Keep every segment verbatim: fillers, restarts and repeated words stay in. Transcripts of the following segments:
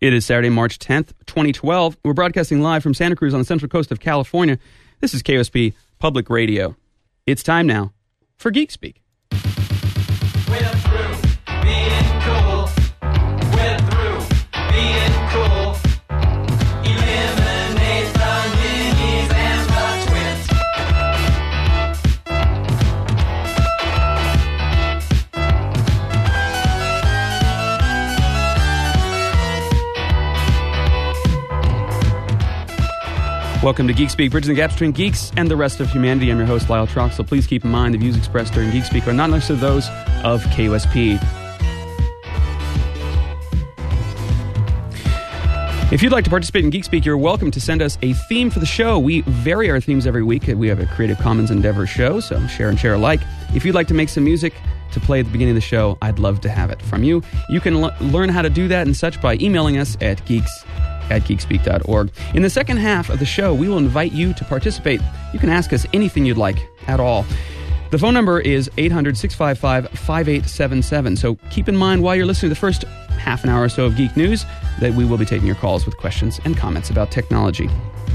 It is Saturday, March tenth, twenty twelve. We're broadcasting live from Santa Cruz on the central coast of California. This is K O S P Public Radio. It's time now for Geek Speak. We're through being cool. We're through being cool. Eliminate the minis and the twins. Welcome to Geek Speak, bridging the gap between geeks and the rest of humanity. I'm your host, Lyle Troxel. Please keep in mind the views expressed during Geek Speak are not necessarily those of K O S P. If you'd like to participate in Geek Speak, you're welcome to send us a theme for the show. We vary our themes every week. We have a Creative Commons Endeavor show, so share and share alike. If you'd like to make some music to play at the beginning of the show, I'd love to have it from you. You can l- learn how to do that and such by emailing us at geeks at geekspeak dot org. In the second half of the show, we will invite you to participate. You can ask us anything you'd like at all. The phone number is eight hundred, six five five, five eight seven seven. So keep in mind while you're listening to the first half an hour or so of Geek News that we will be taking your calls with questions and comments about technology.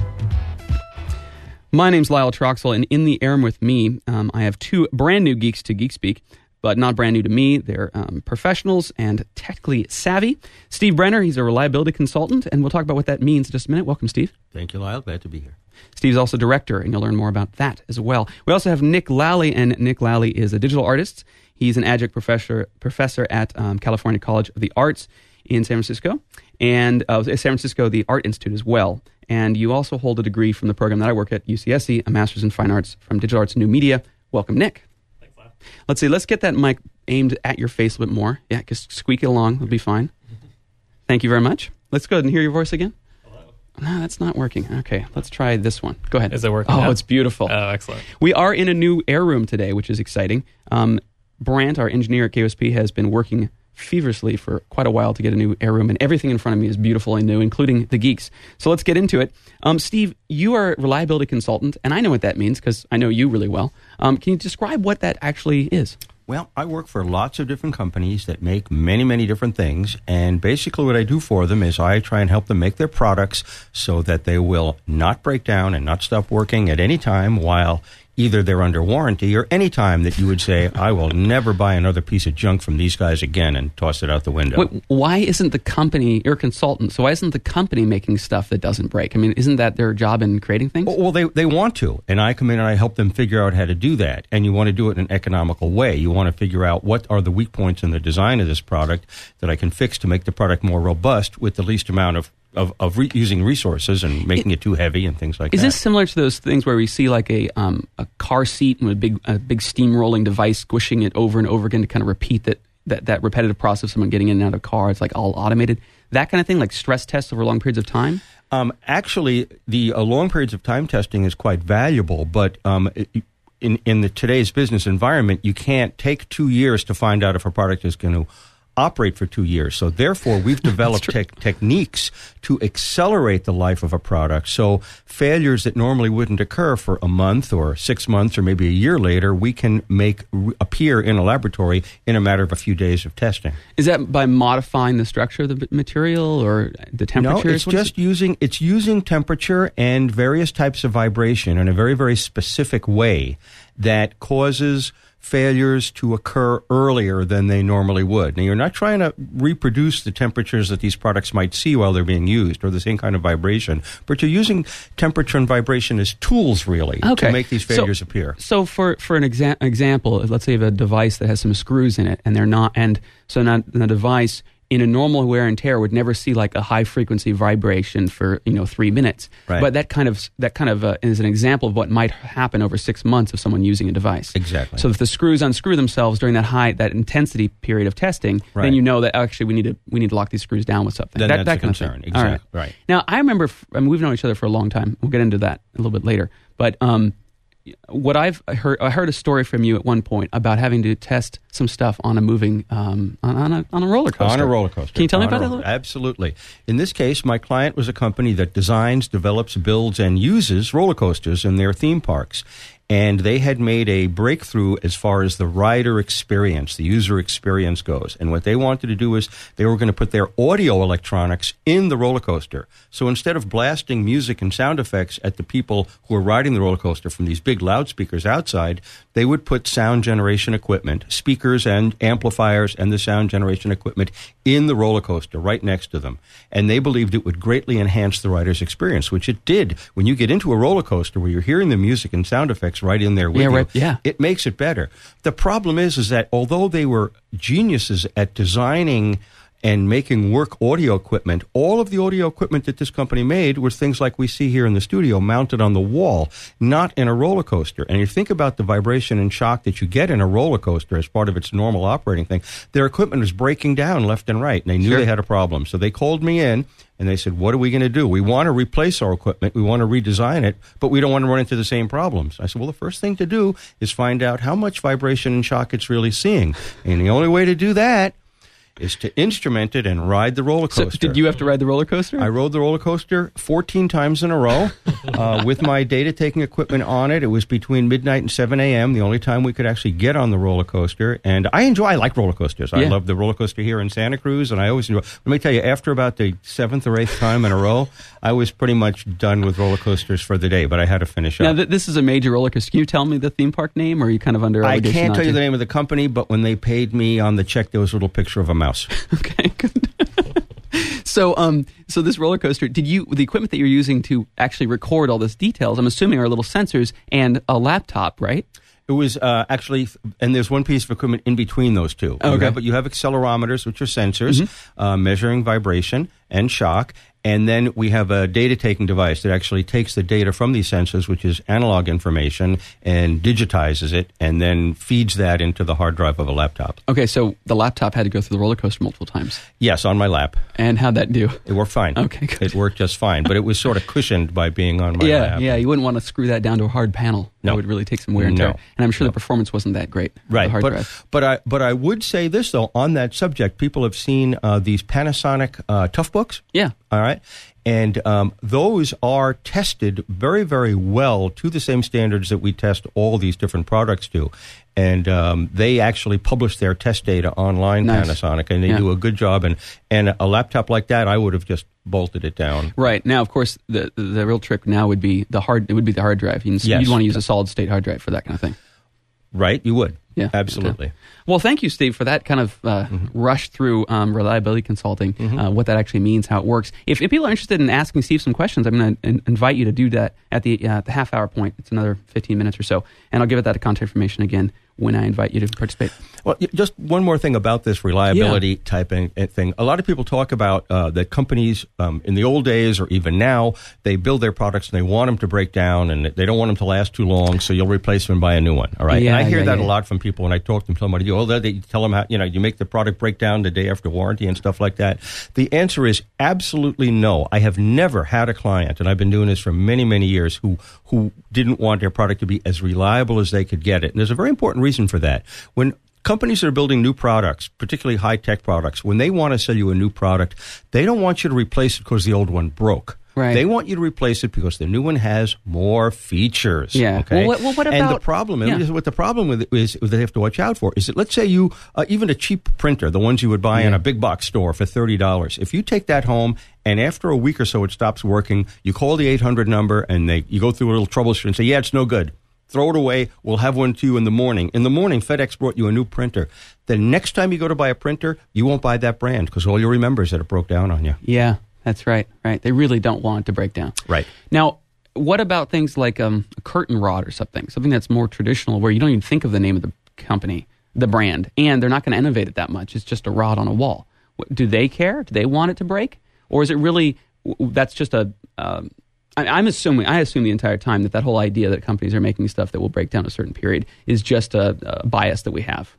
My name's Lyle Troxel, and in the air with me, um, I have two brand new geeks to Geek Speak, but not brand new to me. They're um, professionals and technically savvy. Steve Brenner, he's a reliability consultant, and we'll talk about what that means in just a minute. Welcome, Steve. Thank you, Lyle. Glad to be here. Steve's also director, and you'll learn more about that as well. We also have Nick Lally, and Nick Lally is a digital artist. He's an adjunct professor professor at um, California College of the Arts in San Francisco, and uh, San Francisco, the Art Institute as well. And you also hold a degree from the program that I work at, U C S C, a Master's in Fine Arts from Digital Arts and New Media. Welcome, Nick. Let's see, let's get that mic aimed at your face a bit more. Yeah, just squeak it along. It'll be fine. Thank you very much. Let's go ahead and hear your voice again. Hello. No, that's not working. Okay, let's try this one. Go ahead. Is it working Oh, now? It's beautiful. Oh, excellent. We are in a new air room today, which is exciting. Um, Brant, our engineer at K O S P, has been working feverishly for quite a while to get a new air room, and everything in front of me is beautiful and new, including the geeks. So let's get into it. Um, Steve, you are a reliability consultant, and I know what that means because I know you really well. Um, can you describe what that actually is? Well, I work for lots of different companies that make many, many different things, and basically what I do for them is I try and help them make their products so that they will not break down and not stop working at any time while either they're under warranty or any time that you would say, I will never buy another piece of junk from these guys again and toss it out the window. Wait, why isn't the company, you're a consultant, so why isn't the company making stuff that doesn't break? I mean, isn't that their job in creating things? Well, they they want to, and I come in and I help them figure out how to do that. And you want to do it in an economical way. You want to figure out what are the weak points in the design of this product that I can fix to make the product more robust with the least amount of of, of re- using resources and making it, it too heavy and things like is that. Is this similar to those things where we see like a um, a car seat and a big a big steam-rolling device squishing it over and over again to kind of repeat that, that, that repetitive process of someone getting in and out of a car? It's like all automated. That kind of thing, like stress tests over long periods of time? Um, actually, the uh, long periods of time testing is quite valuable, but um, it, in, in the today's business environment, you can't take two years to find out if a product is going to operate for two years. So therefore, we've developed te- techniques to accelerate the life of a product. So failures that normally wouldn't occur for a month or six months or maybe a year later, we can make re- appear in a laboratory in a matter of a few days of testing. Is that by modifying the structure of the material or the temperature? No, it's what just it? using it's using temperature and various types of vibration in a very, very specific way that causes failures to occur earlier than they normally would. Now, you're not trying to reproduce the temperatures that these products might see while they're being used or the same kind of vibration, but you're using temperature and vibration as tools, really, okay. to make these failures so, appear. So for, for an exa- example, let's say you have a device that has some screws in it, and they're not, and so now the device in a normal wear and tear would never see like a high frequency vibration for, you know, three minutes. Right. But that kind of that kind of uh, is an example of what might happen over six months of someone using a device. Exactly. So if the screws unscrew themselves during that high that intensity period of testing, right. then you know that actually we need to we need to lock these screws down with something. Then that, that's that a kind concern. Of thing. Exactly. All right. Right. Now I remember, I mean, we've known each other for a long time. We'll get into that a little bit later. But um, what I've heard, I heard a story from you at one point about having to test some stuff on a moving, um, on, on a on a roller coaster. On a roller coaster. Can you tell on me about a, that a little? Absolutely. In this case, my client was a company that designs, develops, builds, and uses roller coasters in their theme parks. and they had made a breakthrough as far as the rider experience, the user experience goes. And what they wanted to do is they were going to put their audio electronics in the roller coaster. So instead of blasting music and sound effects at the people who are riding the roller coaster from these big loudspeakers outside, they would put sound generation equipment, speakers and amplifiers and the sound generation equipment in the roller coaster right next to them. And they believed it would greatly enhance the rider's experience, which it did. When you get into a roller coaster where you're hearing the music and sound effects right in there with Yeah, you, right, yeah. it makes it better. The problem is, is that although they were geniuses at designing and making work audio equipment, all of the audio equipment that this company made were things like we see here in the studio, mounted on the wall, not in a roller coaster. And you think about the vibration and shock that you get in a roller coaster as part of its normal operating thing. Their equipment was breaking down left and right, and they knew Sure. they had a problem. So they called me in, and they said, what are we going to do? We want to replace our equipment. We want to redesign it, but we don't want to run into the same problems. I said, well, the first thing to do is find out how much vibration and shock it's really seeing. And the only way to do that is to instrument it and ride the roller So coaster. did you have to ride the roller coaster? I rode the roller coaster fourteen times in a row uh, with my data-taking equipment on it. It was between midnight and seven a.m., the only time we could actually get on the roller coaster. And I enjoy, I like roller coasters. I Yeah. love the roller coaster here in Santa Cruz, and I always enjoy. Let me tell you, after about the seventh or eighth time in a row, I was pretty much done with roller coasters for the day, but I had to finish Now, up. th- this is a major roller coaster. Can you tell me the theme park name, or are you kind of under I obligation can't not tell you to? the name of the company, but when they paid me on the check, there was a little picture of a mouse. Okay, good. So, um, so this roller coaster, did you, the equipment that you're using to actually record all these details, I'm assuming are little sensors and a laptop, right? It was uh, actually, and there's one piece of equipment in between those two. Okay. You have, but you have accelerometers, which are sensors, uh, measuring vibration and shock. And then we have a data-taking device that actually takes the data from these sensors, which is analog information, and digitizes it, and then feeds that into the hard drive of a laptop. Okay, so the laptop had to go through the roller coaster multiple times. Yes, on my lap. And how'd that do? It worked fine. Okay, good. It worked just fine, but it was sort of cushioned by being on my yeah, lap. yeah, you wouldn't want to screw that down to a hard panel. No. That would really take some wear and tear. No. And I'm sure the performance wasn't that great. of Right, the hard but drive. but I but I would say this though on that subject. People have seen uh, these Panasonic uh, Tough Books. Yeah. All right, and um, those are tested very very well to the same standards that we test all these different products to, and um, they actually publish their test data online. Nice. Panasonic, and they Yeah. do a good job. And and a laptop like that, I would have just bolted it down. Right. Now, of course, the the real trick now would be the hard. It would be the hard drive. You'd, Yes. you'd want to use a solid state hard drive for that kind of thing. Right, you would. Yeah, Absolutely. okay. Well, thank you, Steve, for that kind of uh, rush through um, reliability consulting, uh, what that actually means, how it works. If, if people are interested in asking Steve some questions, I'm going to in- invite you to do that at the uh, the half hour point. It's another fifteen minutes or so. And I'll give it that contact information again when I invite you to participate. Well, y- just one more thing about this reliability type of thing. A lot of people talk about uh, that companies um, in the old days or even now, they build their products and they want them to break down and they don't want them to last too long, so you'll replace them and buy a new one. All right. Yeah, and I hear yeah, that yeah. a lot from people when I talk to them. Somebody, oh, they they tell them how, you know, you make the product break down the day after warranty and stuff like that. The answer is absolutely no. I have never had a client, and I've been doing this for many, many years, who who didn't want their product to be as reliable as they could get it. And there's a very important reason for that. When companies that are building new products, particularly high-tech products, when they want to sell you a new product, they don't want you to replace it because the old one broke. Right. They want you to replace it because the new one has more features. Yeah. Okay. Well, what- well, what and the about- problem yeah. is what the problem with it is what they have to watch out for is that let's say you uh, even a cheap printer, the ones you would buy in Yeah. a big box store for thirty dollars. If you take that home and after a week or so it stops working, you call the eight hundred number and they you go through a little troubleshoot and say, yeah, it's no good. Throw it away. We'll have one to you in the morning. In the morning, FedEx brought you a new printer. The next time you go to buy a printer, you won't buy that brand because all you'll remember is that it broke down on you. Yeah, that's right. Right. They really don't want it to break down. Right. Now, what about things like um, a curtain rod or something? Something that's more traditional where you don't even think of the name of the company, the brand, and they're not going to innovate it that much. It's just a rod on a wall. What, do they care? Do they want it to break? Or is it really, w- that's just a, um, I, I'm assuming, I assume the entire time that that whole idea that companies are making stuff that will break down a certain period is just a, a bias that we have, right?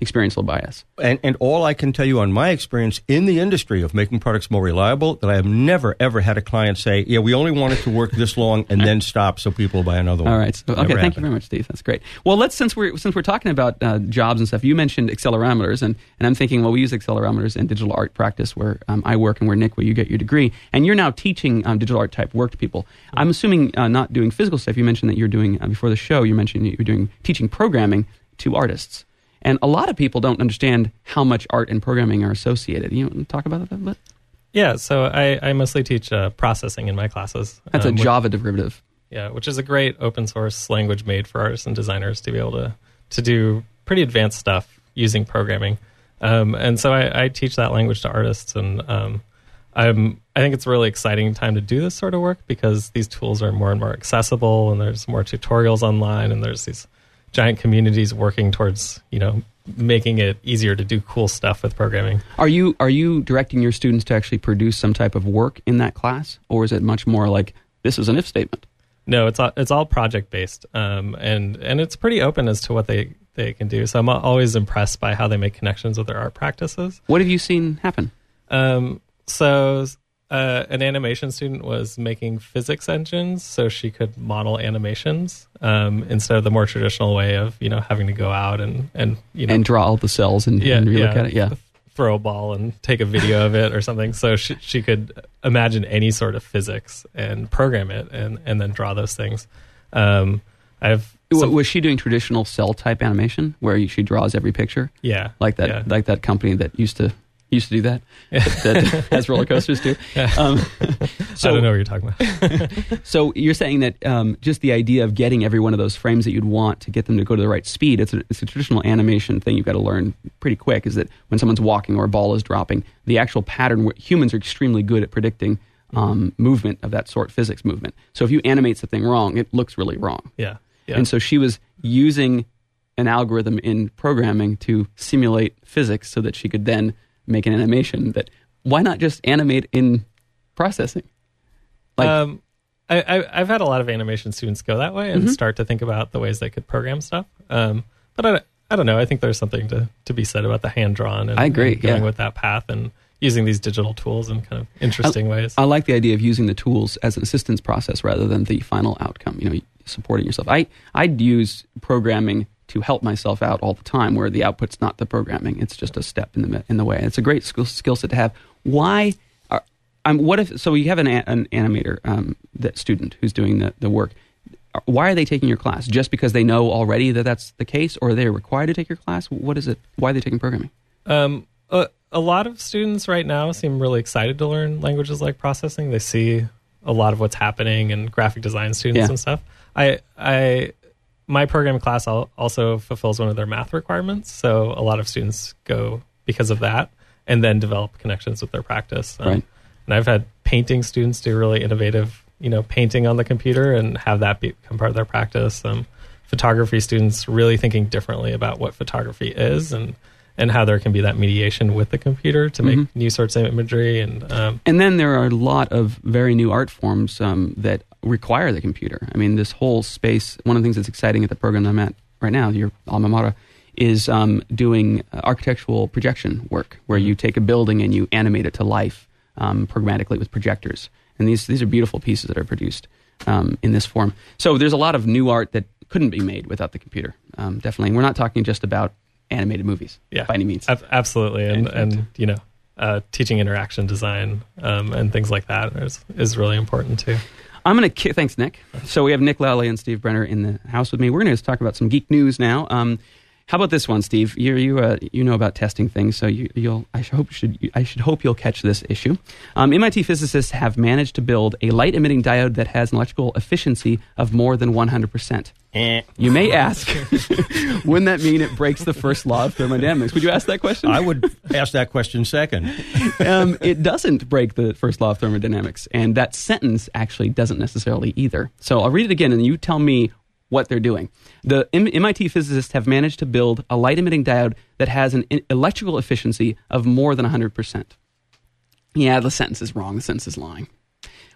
experiential bias. And, and all I can tell you on my experience in the industry of making products more reliable, that I have never, ever had a client say, yeah, we only want it to work this long and then stop so people buy another one. All right. So, okay. Never Thank happened. you very much, Steve. That's great. Well, let's since we're since we're talking about uh, jobs and stuff, you mentioned accelerometers, and, and I'm thinking, well, we use accelerometers in digital art practice where um, I work and where Nick, where you get your degree, and you're now teaching um, digital art type work to people. I'm assuming uh, not doing physical stuff. You mentioned that you're doing uh, before the show. You mentioned you're doing teaching programming to artists. And a lot of people don't understand how much art and programming are associated. You want to talk about that a bit? Yeah, so I, I mostly teach uh, processing in my classes. That's um, a Java derivative. Yeah, which is a great open source language made for artists and designers to be able to, to do pretty advanced stuff using programming. Um, and so I, I teach that language to artists, and um, I'm, I think it's a really exciting time to do this sort of work because these tools are more and more accessible, and there's more tutorials online, and there's these giant communities working towards, you know, making it easier to do cool stuff with programming. Are you are you directing your students to actually produce some type of work in that class, or is it much more like this is an if statement? No, it's all, it's all project based, um, and and it's pretty open as to what they, they can do. So I'm always impressed by how they make connections with their art practices. What have you seen happen? Um, so uh, an animation student was making physics engines so she could model animations um, instead of the more traditional way of, you know, having to go out and, and you know And draw all the cells and, yeah, and relook yeah, at it. Yeah. throw a ball and take a video of it or something. So she, she could imagine any sort of physics and program it and, and then draw those things. Um, I've W- was she doing traditional cell type animation where she draws every picture? yeah Like that, yeah. like that company that used to used to do that, that, that has roller coasters too. Um, so, I don't know what you're talking about. So you're saying that um, just the idea of getting every one of those frames that you'd want to get them to go to the right speed, it's a, it's a traditional animation thing you've got to learn pretty quick, is that when someone's walking or a ball is dropping, the actual pattern, humans are extremely good at predicting um, movement of that sort, physics movement. So if you animate something wrong, it looks really wrong. Yeah. yeah. And so she was using an algorithm in programming to simulate physics so that she could then make an animation that, why not just animate in processing? Like, um, I, I, I've had a lot of animation students go that way and Mm-hmm. start to think about the ways they could program stuff. Um, but I, I don't know. I think there's something to, to be said about the hand-drawn and, I agree, and going yeah. with that path and using these digital tools in kind of interesting ways. I like the idea of using the tools as an assistance process rather than the final outcome, you know, supporting yourself. I, I'd use programming to help myself out all the time, where the output's not the programming; it's just a step in the in the way. It's a great skill, skill set to have. Why? Are, um, what if? So you have an, an animator, um, that student who's doing the, the work. Why are they taking your class? Just because they know already that that's the case, or are they required to take your class? What is it? Why are they taking programming? Um, a, a lot of students right now seem really excited to learn languages like processing. They see a lot of what's happening in graphic design students Yeah. and stuff. I, I, my programming class al- also fulfills one of their math requirements. So a lot of students go because of that and then develop connections with their practice. Um, Right. And I've had painting students do really innovative, you know, painting on the computer and have that become part of their practice. Um, photography students really thinking differently about what photography is and, and how there can be that mediation with the computer to make Mm-hmm. new sorts of imagery. And um, And then there are a lot of very new art forms um, that require the computer. I mean, this whole space, one of the things that's exciting at the program I'm at right now, your alma mater, is um, doing uh, architectural projection work, where you take a building and you animate it to life um, programmatically with projectors. And these, these are beautiful pieces that are produced um, in this form. So there's a lot of new art that couldn't be made without the computer, um, definitely. And we're not talking just about animated movies, yeah, by any means. ab- absolutely. And, In fact. and, you know, uh, teaching interaction design um, and things like that is, is really important too. I'm going to ki- thanks, Nick. So we have Nick Lally and Steve Brenner in the house with me. We're going to talk about some geek news now. Um, how about this one, Steve? You you uh, you know about testing things, so you, you'll I should hope should I should hope you'll catch this issue. Um, M I T physicists have managed to build a light emitting diode that has an electrical efficiency of more than one hundred percent. You may ask, wouldn't that mean it breaks the first law of thermodynamics? Would you ask that question? I would ask that question second. um, it doesn't break the first law of thermodynamics, and that sentence actually doesn't necessarily either. So I'll read it again, and you tell me what they're doing. The M- MIT physicists have managed to build a light-emitting diode that has an in- electrical efficiency of more than one hundred percent. Yeah, the sentence is wrong. The sentence is lying.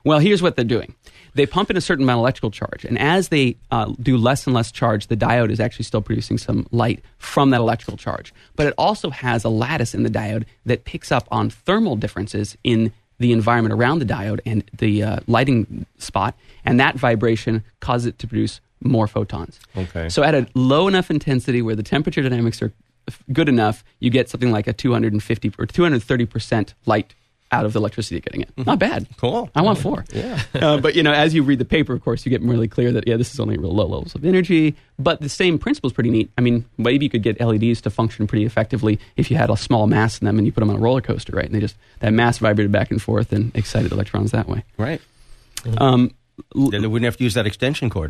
Well, here's what they're doing. They pump in a certain amount of electrical charge, and as they uh, do less and less charge, the diode is actually still producing some light from that electrical charge. But it also has a lattice in the diode that picks up on thermal differences in the environment around the diode and the uh, lighting spot, and that vibration causes it to produce more photons. Okay. So at a low enough intensity where the temperature dynamics are f- good enough, you get something like a two hundred fifty or two hundred thirty percent light out of the electricity you're getting it. Mm-hmm. Not bad. Cool. I want four. Yeah. uh, but, you know, as you read the paper, of course, you get really clear that, yeah, this is only real low levels of energy. But the same principle is pretty neat. I mean, maybe you could get L E Ds to function pretty effectively if you had a small mass in them and you put them on a roller coaster, right? And they just, that mass vibrated back and forth and excited electrons that way. Right. Um, l- Then they wouldn't have to use that extension cord.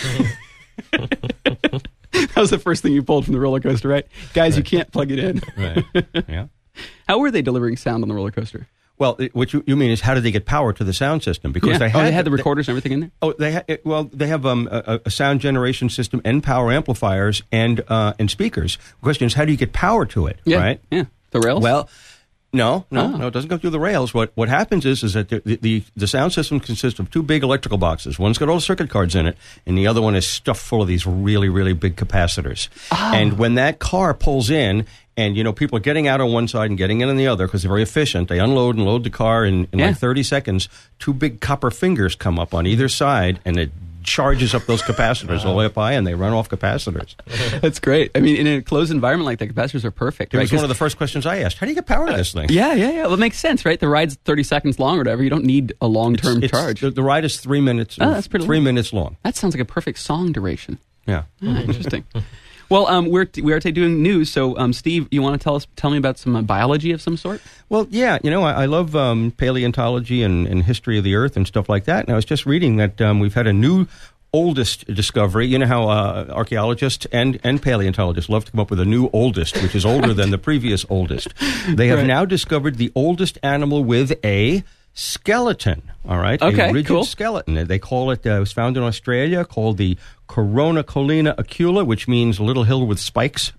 that was the first thing you pulled from the roller coaster, right? Guys, you can't plug it in. Right. Yeah. How were they delivering sound on the roller coaster? Well, it- what you, you mean is how did they get power to the sound system? Because Yeah. they oh, had they had the recorders and everything in there? Oh, they ha- it- well, they have um, a, a sound generation system and power amplifiers and uh, and speakers. The question is, how do you get power to it? Yeah. Right? Yeah. The rails? Well, no, no, Oh. no. It doesn't go through the rails. What what happens is is that the, the the sound system consists of two big electrical boxes. One's got all the circuit cards in it, and the other one is stuffed full of these really really big capacitors. Oh. And when that car pulls in. And, you know, people are getting out on one side and getting in on the other because they're very efficient. They unload and load the car in, in Yeah. like thirty seconds. Two big copper fingers come up on either side, and it charges up those capacitors all the way up high, and they run off capacitors. That's great. I mean, in a closed environment like that, capacitors are perfect. It right? was 'Cause- one of the first questions I asked. How do you get power to this thing? Yeah, yeah, yeah. Well, it makes sense, right? The ride's thirty seconds long or whatever. You don't need a long-term It's- charge. The, the ride is three minutes. Oh, that's pretty Three long. minutes long. That sounds like a perfect song duration. Yeah. Ah, interesting. Well, um, we're we are today doing news. So, um, Steve, you want to tell us, tell me about some uh, biology of some sort? Well, yeah, you know, I, I love um, paleontology and, and history of the Earth and stuff like that. And I was just reading that um, we've had a new oldest discovery. You know how uh, archaeologists and, and paleontologists love to come up with a new oldest, which is older than the previous oldest. They have Right. now discovered the oldest animal with a skeleton. All right, Okay, a rigid cool. skeleton. They call it. Uh, it was found in Australia, called the Coronacolina acula, which means little hill with spikes,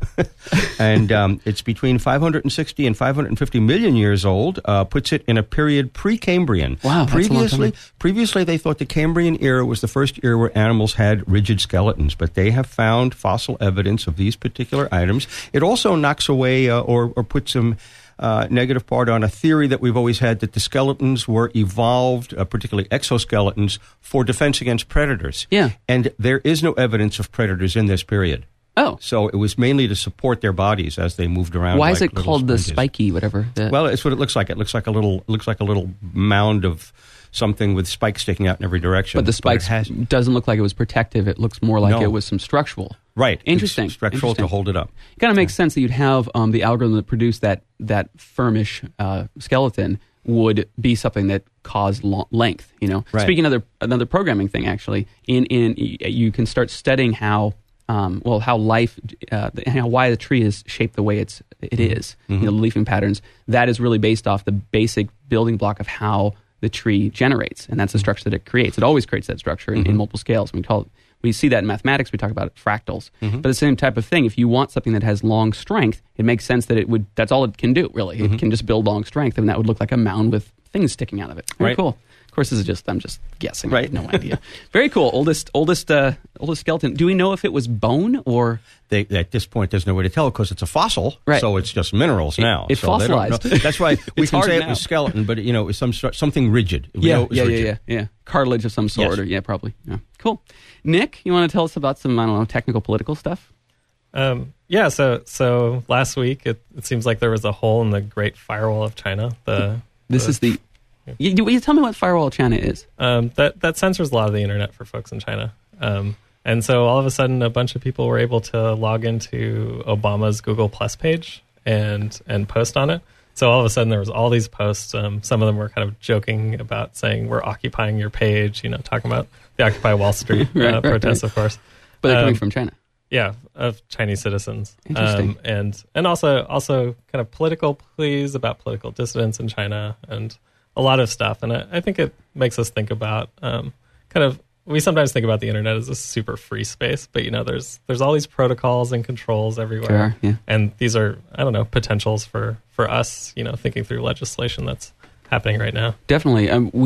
and um, it's between five hundred sixty and five hundred fifty million years old. Uh, puts it in a period pre-Cambrian. Wow, that's a long time. previously, previously they thought the Cambrian era was the first era where animals had rigid skeletons, but they have found fossil evidence of these particular items. It also knocks away uh, or, or puts some. Uh, negative part on a theory that we've always had that the skeletons were evolved, uh, particularly exoskeletons, for defense against predators. Yeah. And there is no evidence of predators in this period. Oh, So it was mainly to support their bodies as they moved around. why like is it little called the sponges. spiky whatever? The, Well, it's what it looks like. It looks like a little looks like a little mound of something with spikes sticking out in every direction. but the it spikes has- doesn't look like it was protective. It looks more like No. it was some structural. right. Interesting. It's structural Interesting. to hold it up. It kind of makes sense that you'd have um, the algorithm that produced that that firmish uh, skeleton would be something that caused lo- length. You know, Right. speaking of another another programming thing, actually, in in you can start studying how um, well how life uh, how why the tree is shaped the way it's it is. You know, the leafing patterns that is really based off the basic building block of how the tree generates, and that's the structure that it creates. It always creates that structure in, in multiple scales. We call it. We see that in mathematics. We talk about fractals, but the same type of thing. If you want something that has long strength, it makes sense that it would. That's all it can do, really. It can just build long strength, and that would look like a mound with things sticking out of it. Very Right. cool. Of course, this is just I'm just guessing. I Right. have no idea. Very cool. Oldest, oldest, uh, oldest skeleton. Do we know if it was bone or? They, at this point, there's no way to tell because it's a fossil, Right. so it's just minerals now. it so they don't fossilized. know. That's why we It's can hard say now. it was skeleton, but you know, it was some sort- something rigid. We know Yeah, it was yeah, yeah, rigid. yeah, yeah. Cartilage of some sort, Yes. or yeah, probably. Yeah. Cool. Nick, you want to tell us about some I don't know technical political stuff? Um, yeah, so so last week it, it seems like there was a hole in the Great Firewall of China. The This the- is the. You, you, you tell me what firewall China is. um, that that censors a lot of the internet for folks in China. Um, and so all of a sudden, a bunch of people were able to log into Obama's Google Plus page and and post on it. So all of a sudden, there was all these posts. Um, some of them were kind of joking about saying we're occupying your page. You know, talking about the Occupy Wall Street Right, uh, right, protests, right. of course. But they're coming Um, from China. Yeah, of Chinese citizens. Interesting. Um, and and also also kind of political pleas about political dissidents in China and a lot of stuff. And I, I think it makes us think about um, kind of we sometimes think about the internet as a super free space, but you know there's there's all these protocols and controls everywhere. Sure, yeah. And these are I don't know potentials for for us, you know, thinking through legislation that's happening right now. Definitely. Um, we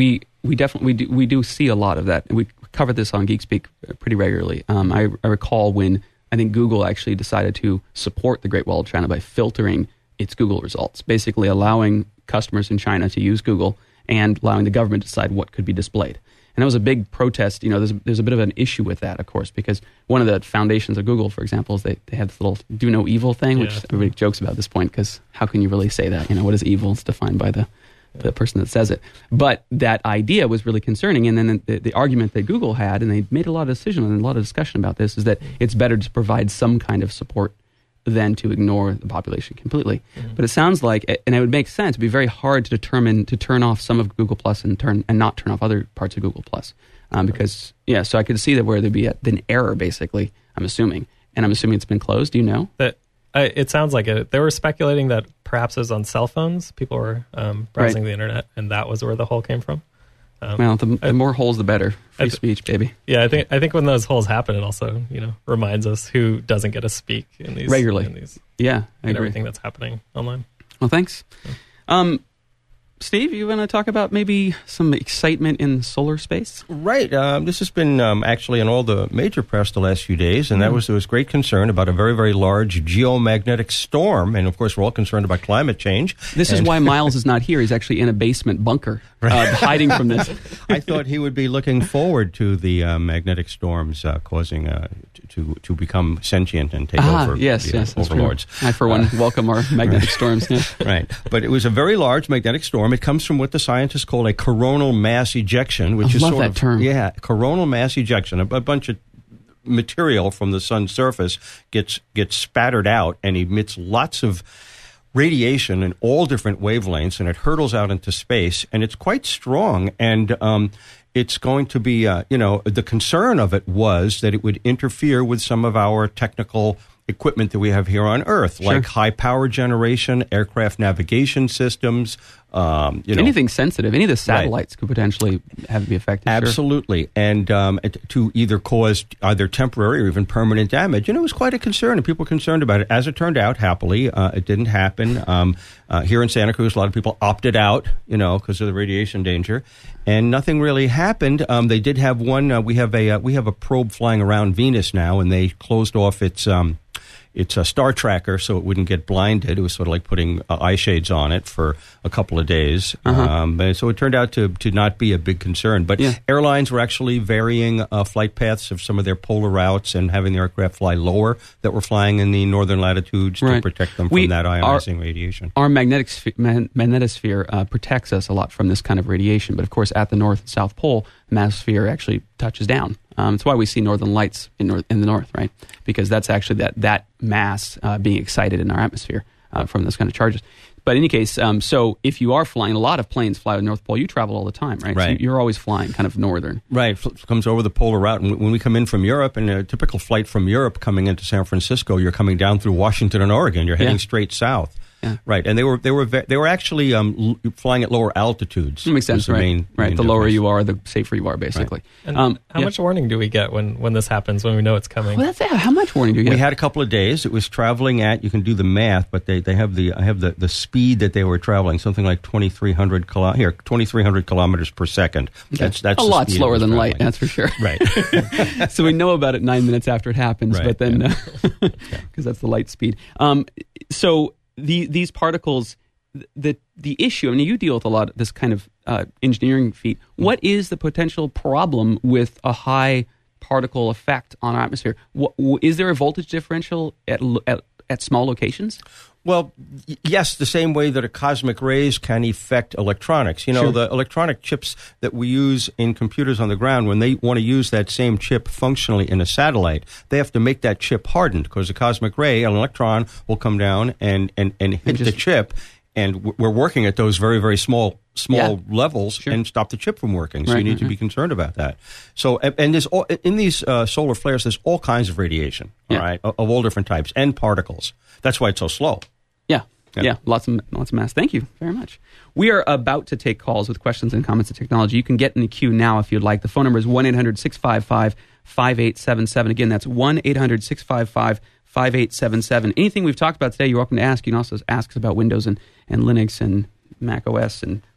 we definitely we do, we do see a lot of that. We cover this on GeekSpeak pretty regularly. Um, I, I recall when I think Google actually decided to support the Great Wall of China by filtering its Google results, basically allowing customers in China to use Google and allowing the government to decide what could be displayed. And that was a big protest. You know, there's, there's a bit of an issue with that, of course, because one of the foundations of Google, for example, is they, they have this little do no evil thing, which Yeah. everybody jokes about at this point, because how can you really say that? You know, what is evil? It's defined by the, the person that says it. But that idea was really concerning. And then the, the argument that Google had, and they made a lot of decision and a lot of discussion about this, is that it's better to provide some kind of support than to ignore the population completely. Mm-hmm. But it sounds like, and it would make sense, it'd be very hard to determine, to turn off some of Google Plus and turn and not turn off other parts of Google Plus. Um, because, yeah, so I could see that where there'd be a, an error, basically, I'm assuming. And I'm assuming it's been closed. Do you know? That uh, it sounds like it. They were speculating that perhaps it was on cell phones. People were um, browsing Right. the internet, and that was where the hole came from. Um, Well, the, the I- more holes, the better. Free I- speech, baby. Yeah, I think I think when those holes happen, it also you know reminds us who doesn't get to speak in these Regularly. in these Yeah, I in agree. everything that's happening online. Well, thanks. Um, Steve, you want to talk about maybe some excitement in solar space? Right. Um, this has been um, actually in all the major press the last few days, and that was there was great concern about a very, very large geomagnetic storm. And, of course, we're all concerned about climate change. This is And why Miles is not here. He's actually in a basement bunker, uh, hiding from this. I thought he would be looking forward to the uh, magnetic storms uh, causing uh, to to become sentient and take Ah, over yes, the uh, yes, that's true. overlords. I, for one, welcome our magnetic storms. Yeah. Right. But it was a very large magnetic storm. It comes from what the scientists call a coronal mass ejection, which I is love sort that of term. yeah, coronal mass ejection. A, a bunch of material from the sun's surface gets gets spattered out and emits lots of radiation in all different wavelengths, and it hurtles out into space, and it's quite strong. And um, it's going to be, uh, you know, the concern of it was that it would interfere with some of our technical equipment that we have here on Earth, Sure. like high power generation, aircraft navigation systems. Um, you know, Anything sensitive, any of the satellites could potentially have be affected. Sure. Absolutely. And um, it- to either cause either temporary or even permanent damage. And it was quite a concern, and people were concerned about it. As it turned out, happily, uh, it didn't happen. Um, uh, here in Santa Cruz, a lot of people opted out, you know, because of the radiation danger. And nothing really happened. Um, they did have one, uh, we have a uh, we have a probe flying around Venus now, and they closed off its... Um, It's a star tracker, so it wouldn't get blinded. It was sort of like putting uh, eye shades on it for a couple of days. Uh-huh. Um, and so it turned out to, to not be a big concern. But Yeah. airlines were actually varying uh, flight paths of some of their polar routes and having the aircraft fly lower that were flying in the northern latitudes Right. to protect them from We that are- ionizing radiation. Our magnetic sphe- man- magnetosphere uh, protects us a lot from this kind of radiation, but of course, at the North and South Pole, the magnetosphere actually touches down. Um, it's why we see northern lights in, north, in the north, right? Because that's actually that that mass uh, being excited in our atmosphere uh, from those kind of charges. But in any case, um, so if you are flying, a lot of planes fly to the North Pole. You travel all the time, right? Right. So you're always flying kind of northern. Right, fl- comes over the polar route. And when we come in from Europe, and a typical flight from Europe coming into San Francisco, you're coming down through Washington and Oregon. You're heading Yeah. straight south. Yeah. Right, and they were they were ve- they were actually um, l- flying at lower altitudes. That makes sense, was the right? main- right. main the lower difference. you are, the safer you are, basically. And Um, how yeah. much warning do we get when, when this happens, when we know it's coming? Well, that's yeah, how much warning do you get? We had a couple of days. It was traveling at, you can do the math, but they, they have the I have the, the speed that they were traveling, something like twenty-three hundred kilo, here twenty-three hundred kilometers per second. That's that's a the lot speed it slower was than light, traveling. that's for sure. Right. So we know about it nine minutes after it happens, Right, but then because that's the light speed. Um, so the these particles, the the issue. I mean, you deal with a lot of this kind of uh, engineering feat. What is the potential problem with a high particle effect on our atmosphere? What, w- is there a voltage differential at, lo- at at small locations? Well, y- yes, the same way that a cosmic rays can affect electronics. You know, Sure. the electronic chips that we use in computers on the ground, when they want to use that same chip functionally in a satellite, they have to make that chip hardened, because a cosmic ray, an electron, will come down and, and, and hit And just- the chip. And w- we're working at those very, very small small Yeah. levels Sure. and stop the chip from working. So Right, you need right, to be right. concerned about that. So, and, and there's all, in these uh, solar flares, there's all kinds of radiation, Yeah. all right, of, of all different types, and particles. That's why it's so slow. Yeah. yeah. Yeah. Lots of lots of mass. Thank you very much. We are about to take calls with questions and comments on technology. You can get in the queue now if you'd like. The phone number is one eight hundred six five five five eight seven seven. Again, that's one eight hundred six five five five eight seven seven. Anything we've talked about today, you're welcome to ask. You can also ask us about Windows and, and Linux and Mac O S and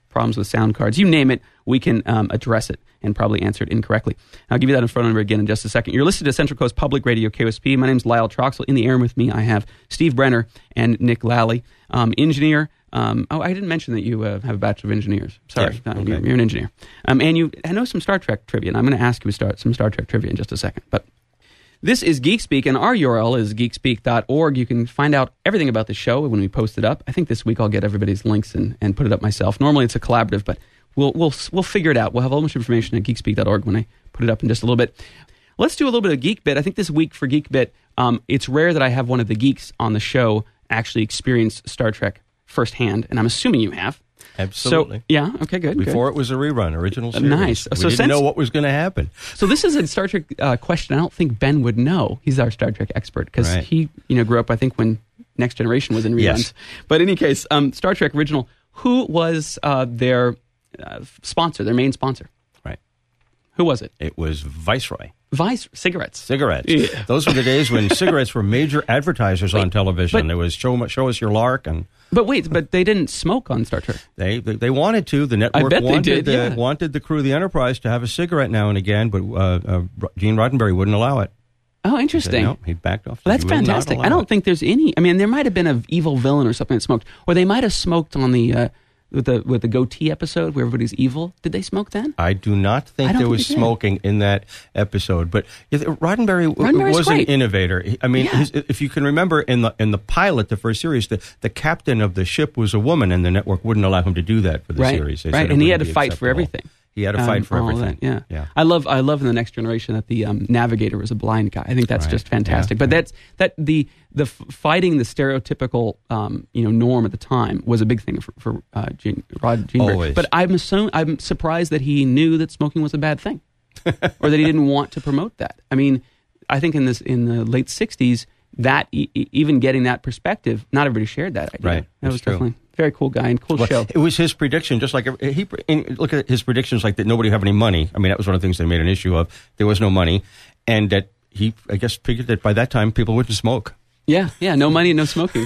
problems with sound cards, you name it, we can um, address it and probably answer it incorrectly. I'll give you that phone number again in just a second. You're listening to Central Coast Public Radio, K O S P. My name's Lyle Troxel. In the air with me, I have Steve Brenner and Nick Lally, um, engineer. Um, oh, I didn't mention that you uh, have a Bachelor of Engineers. Sorry, Yes, no, okay. you're, you're an engineer. Um, and you I know some Star Trek trivia, and I'm going to ask you start some Star Trek trivia in just a second. But this is Geek Speak, and our U R L is geek speak dot org. You can find out everything about the show when we post it up. I think this week I'll get everybody's links and, and put it up myself. Normally it's a collaborative, but we'll we'll we'll figure it out. We'll have all much information at geek speak dot org when I put it up in just a little bit. Let's do a little bit of Geek Bit. I think this week for Geek Bit, um, it's rare that I have one of the geeks on the show actually experience Star Trek firsthand, and I'm assuming you have. Absolutely. So, yeah, okay, good. Before good. it was a rerun, original series. nice. We So didn't since- know what was going to happen. So this is a Star Trek uh, question I don't think Ben would know. He's our Star Trek expert because Right. he you know, grew up, I think, when Next Generation was in reruns. Yes. But in any case, um, Star Trek original, who was uh, their uh, sponsor, their main sponsor? Right. Who was it? It was Viceroy. Vice Cigarettes. Cigarettes. Yeah. Those were the days when cigarettes were major advertisers on television. but- There was show, show Us Your Lark, and But wait, but they didn't smoke on Star Trek. they they, they wanted to. The network bet they wanted, did, the, yeah. wanted the crew of the Enterprise to have a cigarette now and again, but uh, uh, Gene Roddenberry wouldn't allow it. Oh, He said, interesting. no, he backed off. Well, that's He will not fantastic. allow I don't it. think there's any. I mean, there might have been an evil villain or something that smoked, or they might have smoked on the uh, with the with the goatee episode where everybody's evil. Did they smoke then? I do not think I don't there think was they did. smoking in that episode, but yeah, Roddenberry, w- Roddenberry's was an great. innovator. He- I mean, Yeah. his, if you can remember in the in the pilot, the first series, the, the captain of the ship was a woman, and the network wouldn't allow him to do that for the Right, series. They right, said it and he wouldn't had to be fight for acceptable. everything. He had to fight Um, for all everything. that, yeah. yeah. I love I love in the Next Generation that the um, navigator was a blind guy. I think that's Right. just fantastic. Yeah. But that's that the the f- fighting the stereotypical um, you know norm at the time was a big thing for, for uh, Gene, Rod Greenberg. Always. But I'm assume, I'm surprised that he knew that smoking was a bad thing, or that he didn't want to promote that. I mean, I think in this in the late sixties, that e- e- even getting that perspective, not everybody shared that idea. Right. That That's was true. definitely a very cool guy and cool Well, show. it was his prediction, just like every- he. In, look at his predictions, like that nobody would have any money. I mean, that was one of the things they made an issue of. There was no money, and that he, I guess, figured that by that time people wouldn't smoke. Yeah, yeah, no money, no smoking.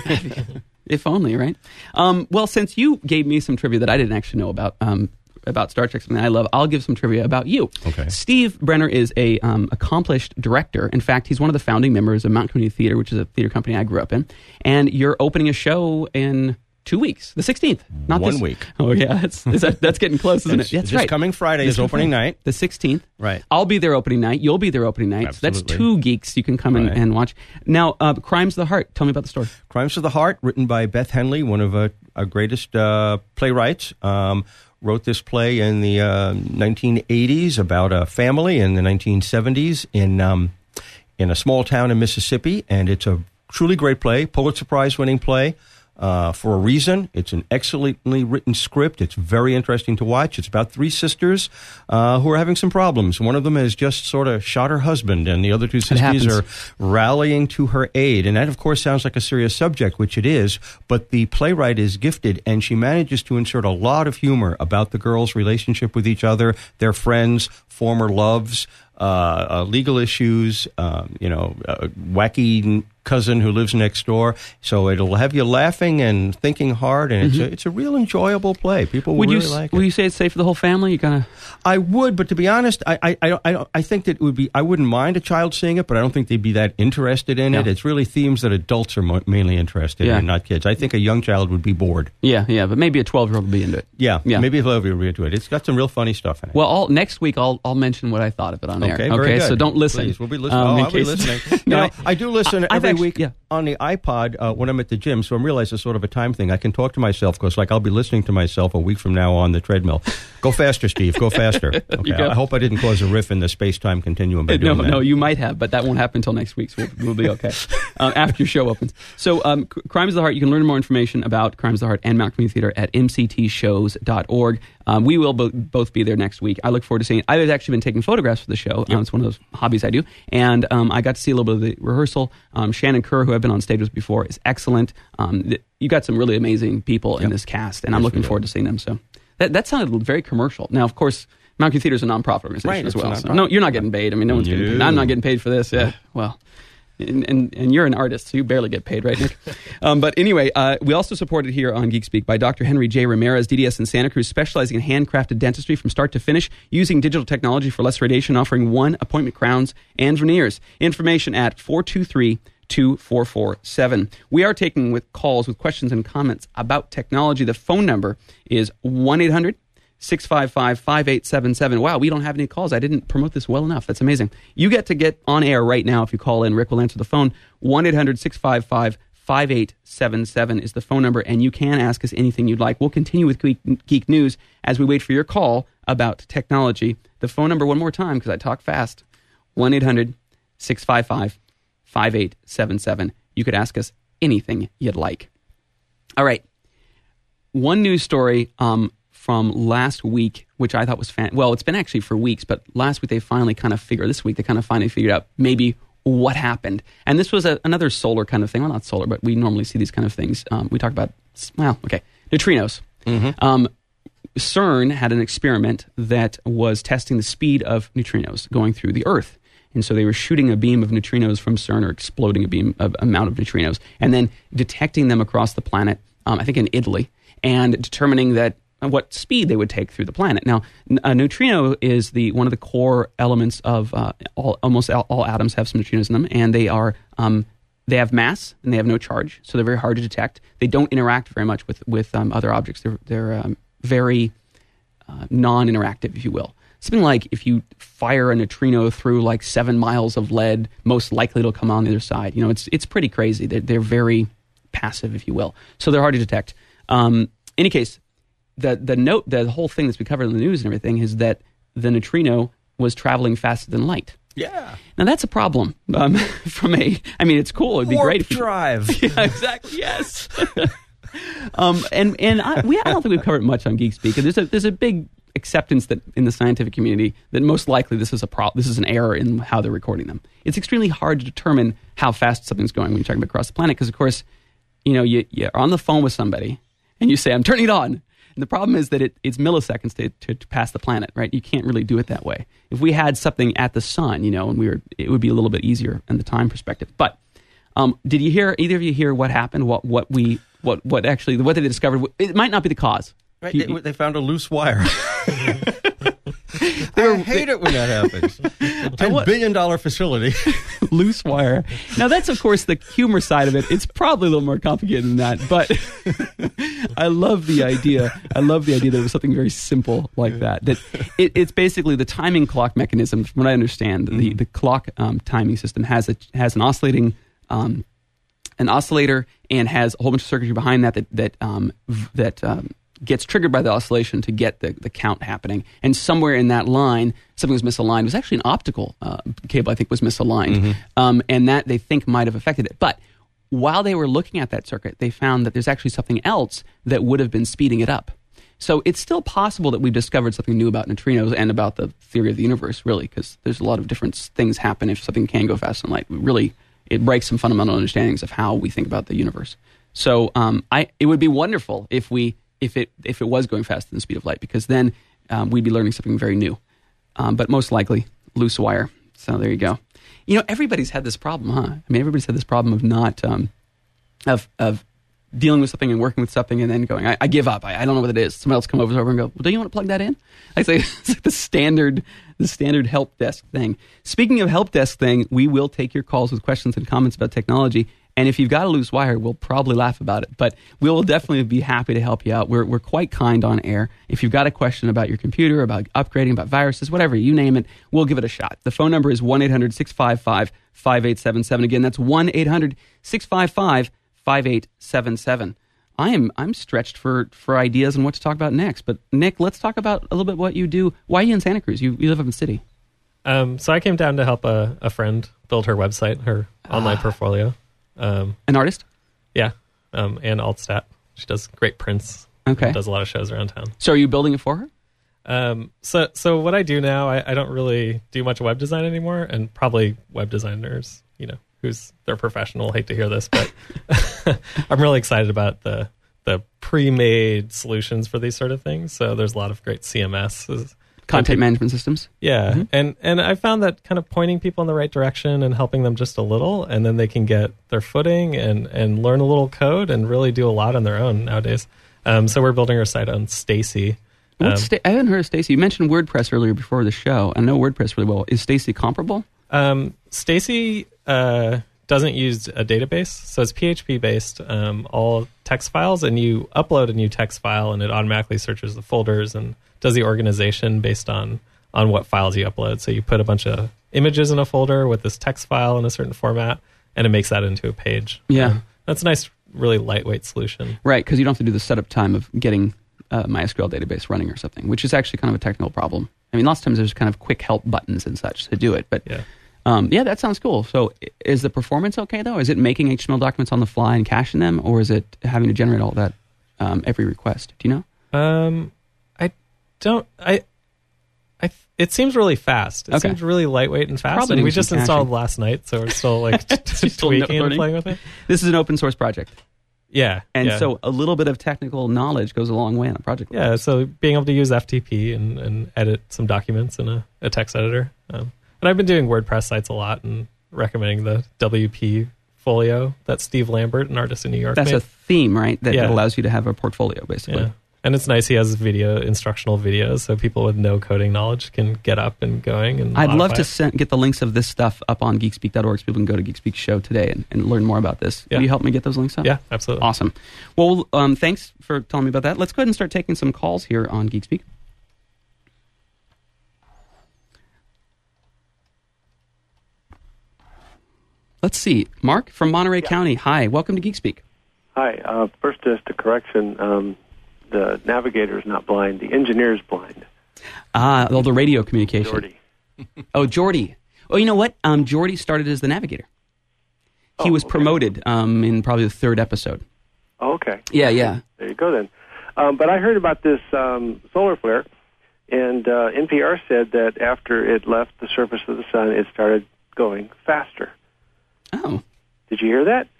If only, right? Um, well, since you gave me some trivia that I didn't actually know about um, about Star Trek, something I love, I'll give some trivia about you. Okay. Steve Brenner is a um, accomplished director. In fact, he's one of the founding members of Mount Community Theater, which is a theater company I grew up in. And you're opening a show in two weeks, the sixteenth. Not One this- week. Oh yeah, that's is that, that's getting close, isn't it? It's- That's this right. coming Friday This is opening Friday, night. the sixteenth. Right. I'll be there opening night. You'll be there opening night. So that's Absolutely. two geeks you can come in Right. and watch. Now, uh, Crimes of the Heart. Tell me about the story. Crimes of the Heart, written by Beth Henley, one of uh, our greatest uh, playwrights. Um, wrote this play in the uh, nineteen eighties about a family in the nineteen seventies in um, in a small town in Mississippi, and it's a truly great play, Pulitzer Prize winning play. Uh, for a reason. It's an excellently written script. It's very interesting to watch. It's about three sisters uh, who are having some problems. One of them has just sort of shot her husband, and the other two sisters happens. are rallying to her aid. And that, of course, sounds like a serious subject, which it is, but the playwright is gifted, and she manages to insert a lot of humor about the girls' relationship with each other, their friends, former loves, uh, uh, legal issues, um, you know, a wacky cousin who lives next door. So it'll have you laughing and thinking hard, and it's a, it's a real enjoyable play. People Would will you really like would it. you say it's safe for the whole family? You kind of I would, but to be honest, I I I, don't- I, don't- I think that it would be. I wouldn't mind a child seeing it, but I don't think they'd be that interested in it. Yeah. It's really themes that adults are mo- mainly interested Yeah. in, not kids. I think a young child would be bored. yeah yeah, but maybe a twelve year old would be into it. Yeah, Yeah. maybe if they'll be into it. It's got some real funny stuff in it. Well, all, next week I'll I'll mention what I thought of it on Okay, air. very okay, good. so don't listen. Please, we'll be listening. Um, oh, in I'll be case- listening. No, you know, I- I, do listen I- I've every actually- week yeah. on the iPod uh, when I'm at the gym, so I realize it's sort of a time thing. I can talk to myself because, like, I'll be listening to myself a week from now on the treadmill. Go faster, Steve. Go faster. Okay. go. I hope I didn't cause a riff in the space-time continuum by No, doing that. no, you might have, but that won't happen until next week, so we'll, we'll be okay um, after your show opens. So, um, C- Crimes of the Heart, you can learn more information about Crimes of the Heart and Mount Community Theater at m c t shows dot org. Um, we will bo- both be there next week. I look forward to seeing it. I've actually been taking photographs for the show. Um, it's one of those hobbies I do. And um, I got to see a little bit of the rehearsal. Um, Shannon Kerr, who I've been on stage with before, is excellent. Um, th- you got some really amazing people in Yep. this cast, and I'm Yes, looking we do. forward to seeing them. So that, that sounded very commercial. Now, of course, Mount Community Theater is a nonprofit organization Right, as it's a well. So nonprofit. no, you're not getting paid. I mean, no one's getting paid. No. I'm not getting paid for this. Yeah. Well, And, and and you're an artist, so you barely get paid, right, Nick? um, but anyway, uh, we also supported here on Geek Speak by Doctor Henry J. Ramirez, D D S in Santa Cruz, specializing in handcrafted dentistry from start to finish, using digital technology for less radiation, offering one appointment crowns and veneers. Information at four two three, two four four seven. We are taking with calls with questions and comments about technology. The phone number is one eight hundred, six five five, five eight seven seven. Wow, we don't have any calls. I didn't promote this well enough. That's amazing. You get to get on air right now if you call in. Rick will answer the phone. one eight hundred, six five five, five eight seven seven is the phone number, and you can ask us anything you'd like. We'll continue with Geek, Geek News as we wait for your call about technology. The phone number one more time, because I talk fast. one eight hundred, six five five, five eight seven seven. You could ask us anything you'd like. All right. One news story um, from last week, which I thought was fan. Well, it's been actually for weeks, but last week they finally kind of figured, this week they kind of finally figured out maybe what happened. And this was a, another solar kind of thing. Well, not solar, but we normally see these kind of things. Um, we talk about, well, okay, neutrinos. Mm-hmm. Um, CERN had an experiment that was testing the speed of neutrinos going through the Earth. And so they were shooting a beam of neutrinos from CERN, or exploding a beam of amount of neutrinos, and then detecting them across the planet, um, I think in Italy, and determining that what speed they would take through the planet. Now, a neutrino is the one of the core elements of uh, all, almost all, all atoms have some neutrinos in them, and they are um, they have mass and they have no charge, so they're very hard to detect. They don't interact very much with with um, other objects. They're they're um, very uh, non-interactive, if you will. Something like if you fire a neutrino through like seven miles of lead, most likely it'll come on the other side. You know, it's it's pretty crazy. They're, they're very passive, if you will. So they're hard to detect. Um, any case, the the note, the whole thing that's been covered in the news and everything is that the neutrino was traveling faster than light. Yeah. Now that's a problem. Um, from a, I mean, it's cool. It'd be Warp great if you, drive. Yeah, exactly. Yes. um, and and I, we I don't think we've covered much on Geek Speak. There's a there's a big acceptance that in the scientific community that most likely this is a pro- this is an error in how they're recording them. It's extremely hard to determine how fast something's going when you're talking about across the planet, because of course, you know, you, you're on the phone with somebody and you say, "I'm turning it on." And the problem is that it, it's milliseconds to, to, to pass the planet, right? You can't really do it that way. If we had something at the sun, you know, and we were, it would be a little bit easier in the time perspective. But um, did you hear, either of you hear what happened? What what we what what actually what they discovered? It might not be the cause. Right, You- they, they found a loose wire. I hate it when that happens. A ten billion dollar facility. Loose wire. Now that's of course the humor side of it. It's probably a little more complicated than that, but I love the idea. I love the idea that it was something very simple like that. That it, it's basically the timing clock mechanism. From what I understand, mm-hmm. the the clock um, timing system has a has an oscillating um, an oscillator and has a whole bunch of circuitry behind that that that um, v- that. Um, gets triggered by the oscillation to get the, the count happening. And somewhere in that line, something was misaligned. It was actually an optical uh, cable, I think, was misaligned. Mm-hmm. Um, and that, they think, might have affected it. But while they were looking at that circuit, they found that there's actually something else that would have been speeding it up. So it's still possible that we've discovered something new about neutrinos and about the theory of the universe, really, because there's a lot of different things happen if something can go faster than light. Really, it breaks some fundamental understandings of how we think about the universe. So um, I, it would be wonderful if we... if it if it was going faster than the speed of light, because then um, we'd be learning something very new. Um, but most likely, loose wire. So there you go. You know, everybody's had this problem, huh? I mean, everybody's had this problem of not, um, of of dealing with something and working with something and then going, I, I give up. I, I don't know what it is. Somebody else come over, over and go, well, do you want to plug that in? I say, it's like the standard, the standard help desk thing. Speaking of help desk thing, we will take your calls with questions and comments about technology. And if you've got a loose wire, we'll probably laugh about it. But we'll definitely be happy to help you out. We're we're quite kind on air. If you've got a question about your computer, about upgrading, about viruses, whatever, you name it, we'll give it a shot. The phone number is one eight hundred six five five five eight seven seven. Again, that's one eight hundred six five five five eight seven seven. I am I'm stretched for, for ideas on what to talk about next. But Nick, let's talk about a little bit what you do. Why are you in Santa Cruz? You, you live up in the city. Um, so I came down to help a, a friend build her website, her online Ah. portfolio. Um, An artist? yeah, um, and Altstat. She does great prints. Okay. Does a lot of shows around town. So are you building it for her? Um, so so what I do now, I, I don't really do much web design anymore, and probably web designers, you know, who's they're professional, hate to hear this, but I'm really excited about the the pre-made solutions for these sort of things. So there's a lot of great C M Ss Content management systems. Yeah, Mm-hmm. and and I found that kind of pointing people in the right direction and helping them just a little, and then they can get their footing and and learn a little code and really do a lot on their own nowadays. Um, so we're building our site on Stacy. Um, What's Sta- I haven't heard of Stacy. You mentioned WordPress earlier before the show. I know WordPress really well. Is Stacy comparable? um, Stacy uh, doesn't use a database, so it's P H P based, um, all text files, and you upload a new text file, and it automatically searches the folders and does the organization based on on what files you upload. So you put a bunch of images in a folder with this text file in a certain format, and it makes that into a page. Yeah. Um, that's a nice, really lightweight solution. Right, because you don't have to do the setup time of getting a MySQL database running or something, which is actually kind of a technical problem. I mean, lots of times there's kind of quick help buttons and such to do it, but Yeah. um, yeah, that sounds cool. So i- is the performance okay, though? Is it making H T M L documents on the fly and caching them, or is it having to generate all that um, every request? Do you know? Um, I don't. I. I. It seems really fast. It Okay. seems really lightweight and fast. Probably And we needs some just installed caching. last night, so we're still like t- Still tweaking and learning. playing with it. This is an open source project, Yeah, and yeah. so a little bit of technical knowledge goes a long way on a project like yeah, this. so being able to use F T P and, and edit some documents in a, a text editor. Um, and I've been doing WordPress sites a lot and recommending the W P Folio that Steve Lambert, an artist in New York, That's made. a theme, right? That, Yeah. that allows you to have a portfolio, basically. Yeah. And it's nice he has video, instructional videos, so people with no coding knowledge can get up and going. And I'd love modify to it. send, get the links of this stuff up on geekspeak dot org so people can go to Geekspeak Show today and, and learn more about this. Yeah. Will you help me get those links up? Yeah, absolutely. Awesome. Well, um, thanks for telling me about that. Let's go ahead and start taking some calls here on Geekspeak. Let's see. Mark from Monterey County. Hi. Welcome to Geekspeak. Hi. Uh, first, just a correction. Um, the navigator is not blind. The engineer is blind. Ah, well, the radio communication. Jordy. Oh, Jordy. Oh, you know what? Um, Jordy started as the navigator. He Oh, was okay. promoted um, in probably the third episode. Oh, okay. Yeah, yeah. There you go then. Um, but I heard about this um, solar flare, and uh, N P R said that after it left the surface of the sun, it started going faster. Oh, Did you hear that?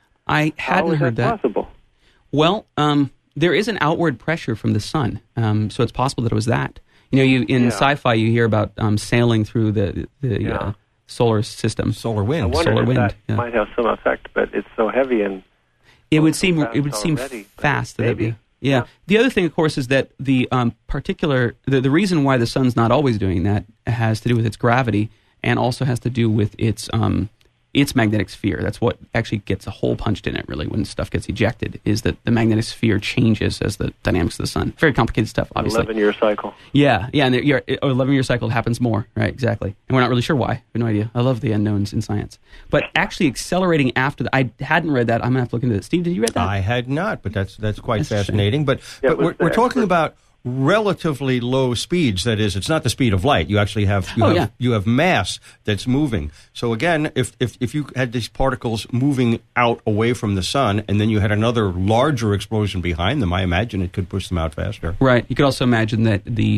I How hadn't is heard that that. possible? Well, um, there is an outward pressure from the sun, um, so it's possible that it was that. You know, you in Yeah. sci-fi you hear about um, sailing through the the Yeah. uh, solar system. Solar I wind. wonder solar if wind, that yeah. might have some effect, but it's so heavy and It would so seem fast it would seem already, but fast. that it- maybe. yeah. Yeah. The other thing, of course, is that the um, particular the, the reason why the sun's not always doing that has to do with its gravity, and also has to do with its um, its magnetic sphere. That's what actually gets a hole punched in it, really, when stuff gets ejected, is that the magnetic sphere changes as the dynamics of the sun. Very complicated stuff, obviously. eleven-year cycle. Yeah, yeah, and your eleven-year cycle happens more, right? Exactly, and we're not really sure why. We have no idea. I love the unknowns in science, but actually accelerating after the, I hadn't read that. I'm gonna have to look into it. Steve, did you read that? I had not, but that's that's quite That's a shame. fascinating. But Yeah, but but we're, the we're talking expert- about relatively low speeds. That is, it's not the speed of light. You actually have you Oh, have yeah. you have mass that's moving. So again, if, if if you had these particles moving out away from the sun, and then you had another larger explosion behind them, I imagine it could push them out faster. Right. You could also imagine that the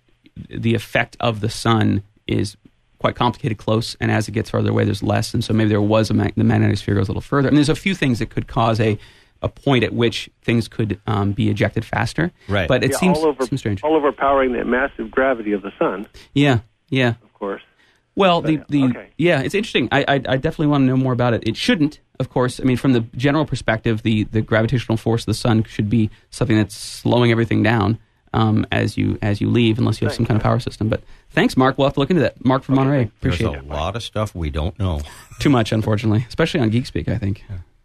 the effect of the sun is quite complicated close, and as it gets farther away, there's less, and so maybe there was a mag- the magnetic sphere goes a little further. And there's a few things that could cause a a point at which things could um, be ejected faster. Right. But it Yeah, seems, all over, seems strange. all overpowering the massive gravity of the sun, Yeah. Yeah. of course. Well, the, But, the okay. yeah, it's interesting. I, I I definitely want to know more about it. It shouldn't, of course. I mean, from the general perspective, the, the gravitational force of the sun should be something that's slowing everything down um, as you as you leave, unless you have some kind of power system. But thanks, Mark. We'll have to look into that. Mark from Monterey, There's appreciate a it. lot of stuff we don't know. Too much, unfortunately, especially on GeekSpeak, I think.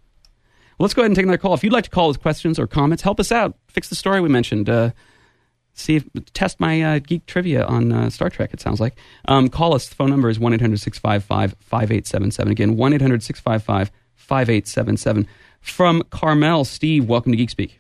Well, let's go ahead and take another call. If you'd like to call with questions or comments, help us out. Fix the story we mentioned. Uh, see, if, test my uh, geek trivia on uh, Star Trek, it sounds like. Um, call us. The phone number is one eight hundred six five five five eight seven seven. Again, one eight hundred six five five five eight seven seven. From Carmel, Steve, welcome to GeekSpeak.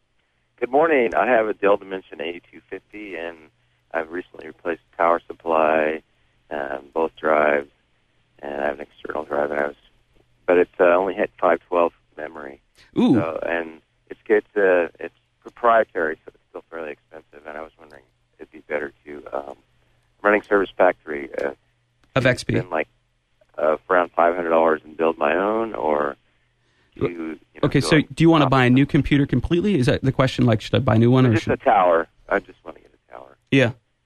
Good morning. I have a Dell Dimension eighty-two fifty, and I've recently replaced the power supply, um, both drives, and I have an external drive, and I was, but it's uh, only had five twelve memory. Ooh, So, and it's it's uh, it's proprietary, so it's still fairly expensive. And I was wondering, it'd be better to um, running Service Factory uh, of X P. spend like uh, around five hundred dollars and build my own, or to, you know, Okay, go so and- do you want to buy a new computer completely? Is that the question? Like, should I buy a new one? Or just should... a tower? I just want to get a tower. Yeah. Or or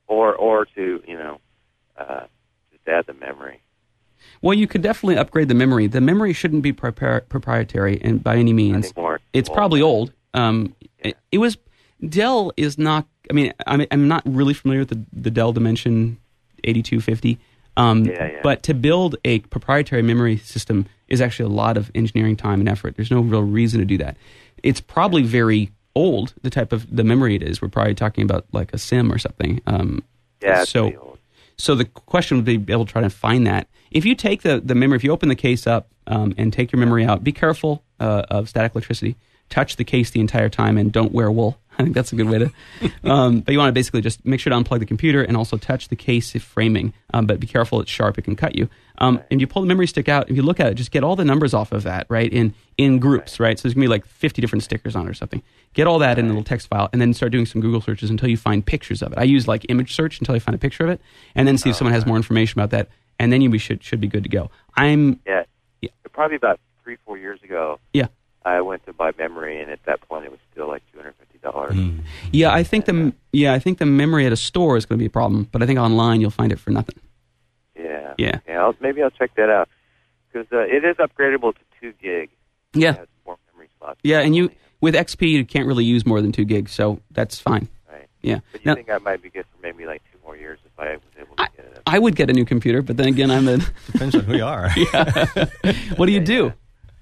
or to, you know, uh, just add the memory. Well, you could definitely upgrade the memory. The memory shouldn't be propri- proprietary and by any means. Anymore. It's Old. probably old. Um, Yeah. it, it was Dell is not. I mean, I'm, I'm not really familiar with the, the Dell Dimension eighty-two fifty. Um, Yeah, yeah. But to build a proprietary memory system is actually a lot of engineering time and effort. There's no real reason to do that. It's probably very old, the type of the memory it is. We're probably talking about like a SIM or something. Um, Yeah, it's so, pretty old. so the question would be able to try to find that. If you take the, the memory, if you open the case up um, and take your memory out, be careful uh, of static electricity. Touch the case the entire time and don't wear wool. I think that's a good way to. Um, but you want to basically just make sure to unplug the computer and also touch the case framing. Um, but be careful; it's sharp; it can cut you. Um, and you pull the memory stick out. If you look at it, just get all the numbers off of that, right? In in groups, right? So there's gonna be like fifty different stickers on it or something. Get all that in a little text file, and then start doing some Google searches until you find pictures of it. I use like image search until I find a picture of it, and then see if someone has more information about that, and then you be, should should be good to go. I'm Yeah. Yeah. Probably about three, four years ago, yeah. I went to buy memory, and at that point, it was still like two hundred fifty dollars. Yeah, I think the yeah, I think the memory at a store is going to be a problem, but I think online you'll find it for nothing. Yeah. Yeah. Okay, I'll, maybe I'll check that out because uh, it is upgradable to two gig. Yeah, It has more memory slots. yeah, and you with X P you can't really use more than two gigs, so that's fine. Right. Yeah. But you Now, think I might be good for maybe like two more years if I was able to I, get it up? I would get a new computer, but then again, I'm a. Depends on who you are. What do you do?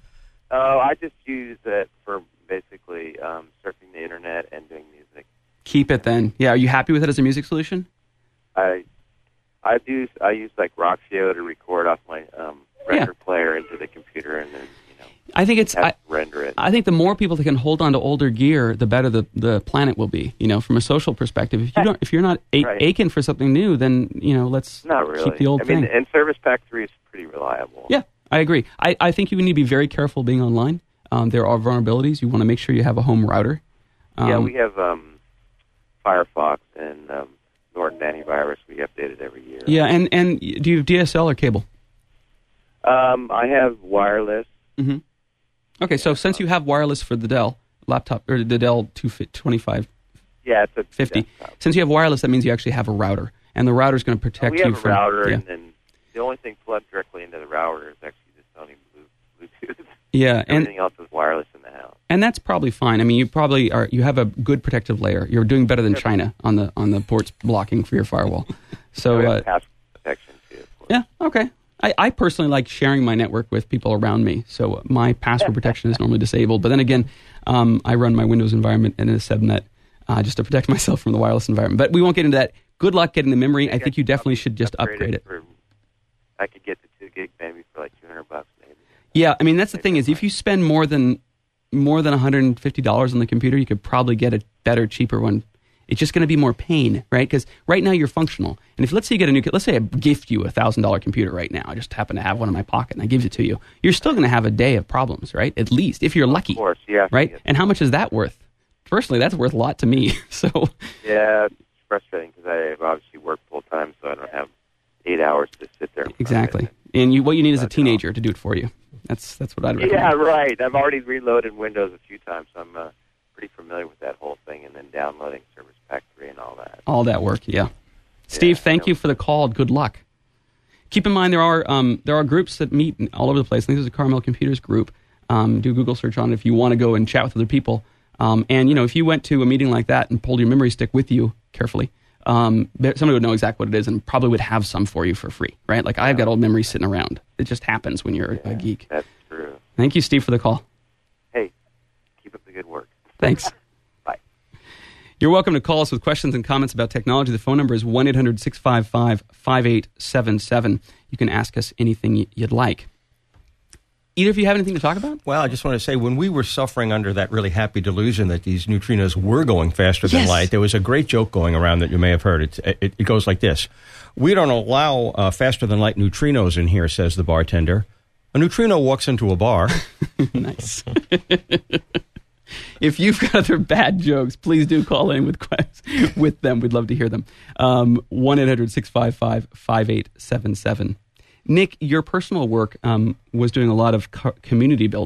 Oh, I just use it for basically um, surfing the internet and doing music. Keep it then. Yeah, are you happy with it as a music solution? I I do I use like Roxio to record off my um, record player into the computer and then you know I think it's. have I, to render it. I think the more people that can hold on to older gear, the better the, the planet will be. You know, from a social perspective, if you don't, if you're not a- Right. aching for something new, then you know, let's Not really. keep the old I mean, thing. and Service Pack three is pretty reliable. Yeah, I agree. I, I think you need to be very careful being online. Um, there are vulnerabilities. You want to make sure you have a home router. Um, yeah, we have um, Firefox and um, Norton Antivirus. We update it every year. Yeah, and, and do you have D S L or cable? Um, I have wireless. Mm-hmm. Okay, so since you have wireless for the Dell laptop, or the Dell two twenty-five Yeah, it's a fifty, desktop. since you have wireless, that means you actually have a router. And the router is going to protect we have you a from... router, yeah. and then the only thing plugged directly into the router is actually the Sony Blue, Bluetooth. Yeah, and Everything else is wireless in the house. and that's probably fine. I mean, you probably are. You have a good protective layer. You're doing better than China on the on the ports blocking for your firewall. So we have uh, password protection too. Of course. yeah, okay. I, I personally like sharing my network with people around me. So my password protection is normally disabled. But then again, um, I run my Windows environment in a subnet uh, just to protect myself from the wireless environment. But we won't get into that. Good luck getting the memory. I think you definitely should just upgrade it. For, I could get the two gig maybe for like two hundred bucks maybe. Yeah, I mean that's the thing is if you spend more than more than one hundred fifty dollars on the computer, you could probably get a better, cheaper one. It's just going to be more pain, right? Because right now you're functional, and if let's say you get a new, let's say I gift you a thousand dollar computer right now, I just happen to have one in my pocket and I give it to you, you're still going to have a day of problems, right? At least if you're lucky, Of course, yeah. right? And how much is that worth? Personally, that's worth a lot to me. So Yeah, it's frustrating because I obviously work full time, so I don't have eight hours to sit there. in front of exactly, it. and you what you need is a That's teenager to do it for you. That's that's what I'd recommend. Yeah, right. I've already reloaded Windows a few times, so I'm uh, pretty familiar with that whole thing, and then downloading Service Pack three and all that. All that work, yeah. Steve, Yeah, thank no. you for the call. Good luck. Keep in mind there are um, there are groups that meet all over the place. I think there's a Carmel Computers group. Um, do a Google search on it if you want to go and chat with other people. Um, and you know, if you went to a meeting like that and pulled your memory stick with you carefully, um, there- somebody would know exactly what it is and probably would have some for you for free, right? Like I've got old memories sitting around. It just happens when you're a geek. That's true. Thank you, Steve, for the call. Hey, keep up the good work. Thanks. Bye. You're welcome to call us with questions and comments about technology. The phone number is one eight hundred six five five five eight seven seven. You can ask us anything y- you'd like. Either of you have anything to talk about? Well, I just want to say, when we were suffering under that really happy delusion that these neutrinos were going faster than Yes. light, there was a great joke going around that you may have heard. It, it, it goes like this. We don't allow uh, faster than light neutrinos in here, says the bartender. A neutrino walks into a bar. Nice. If you've got other bad jokes, please do call in with questions with them. We'd love to hear them. Um, one eight hundred six five five five eight seven seven. Nick, your personal work um, was doing a lot of co- community building.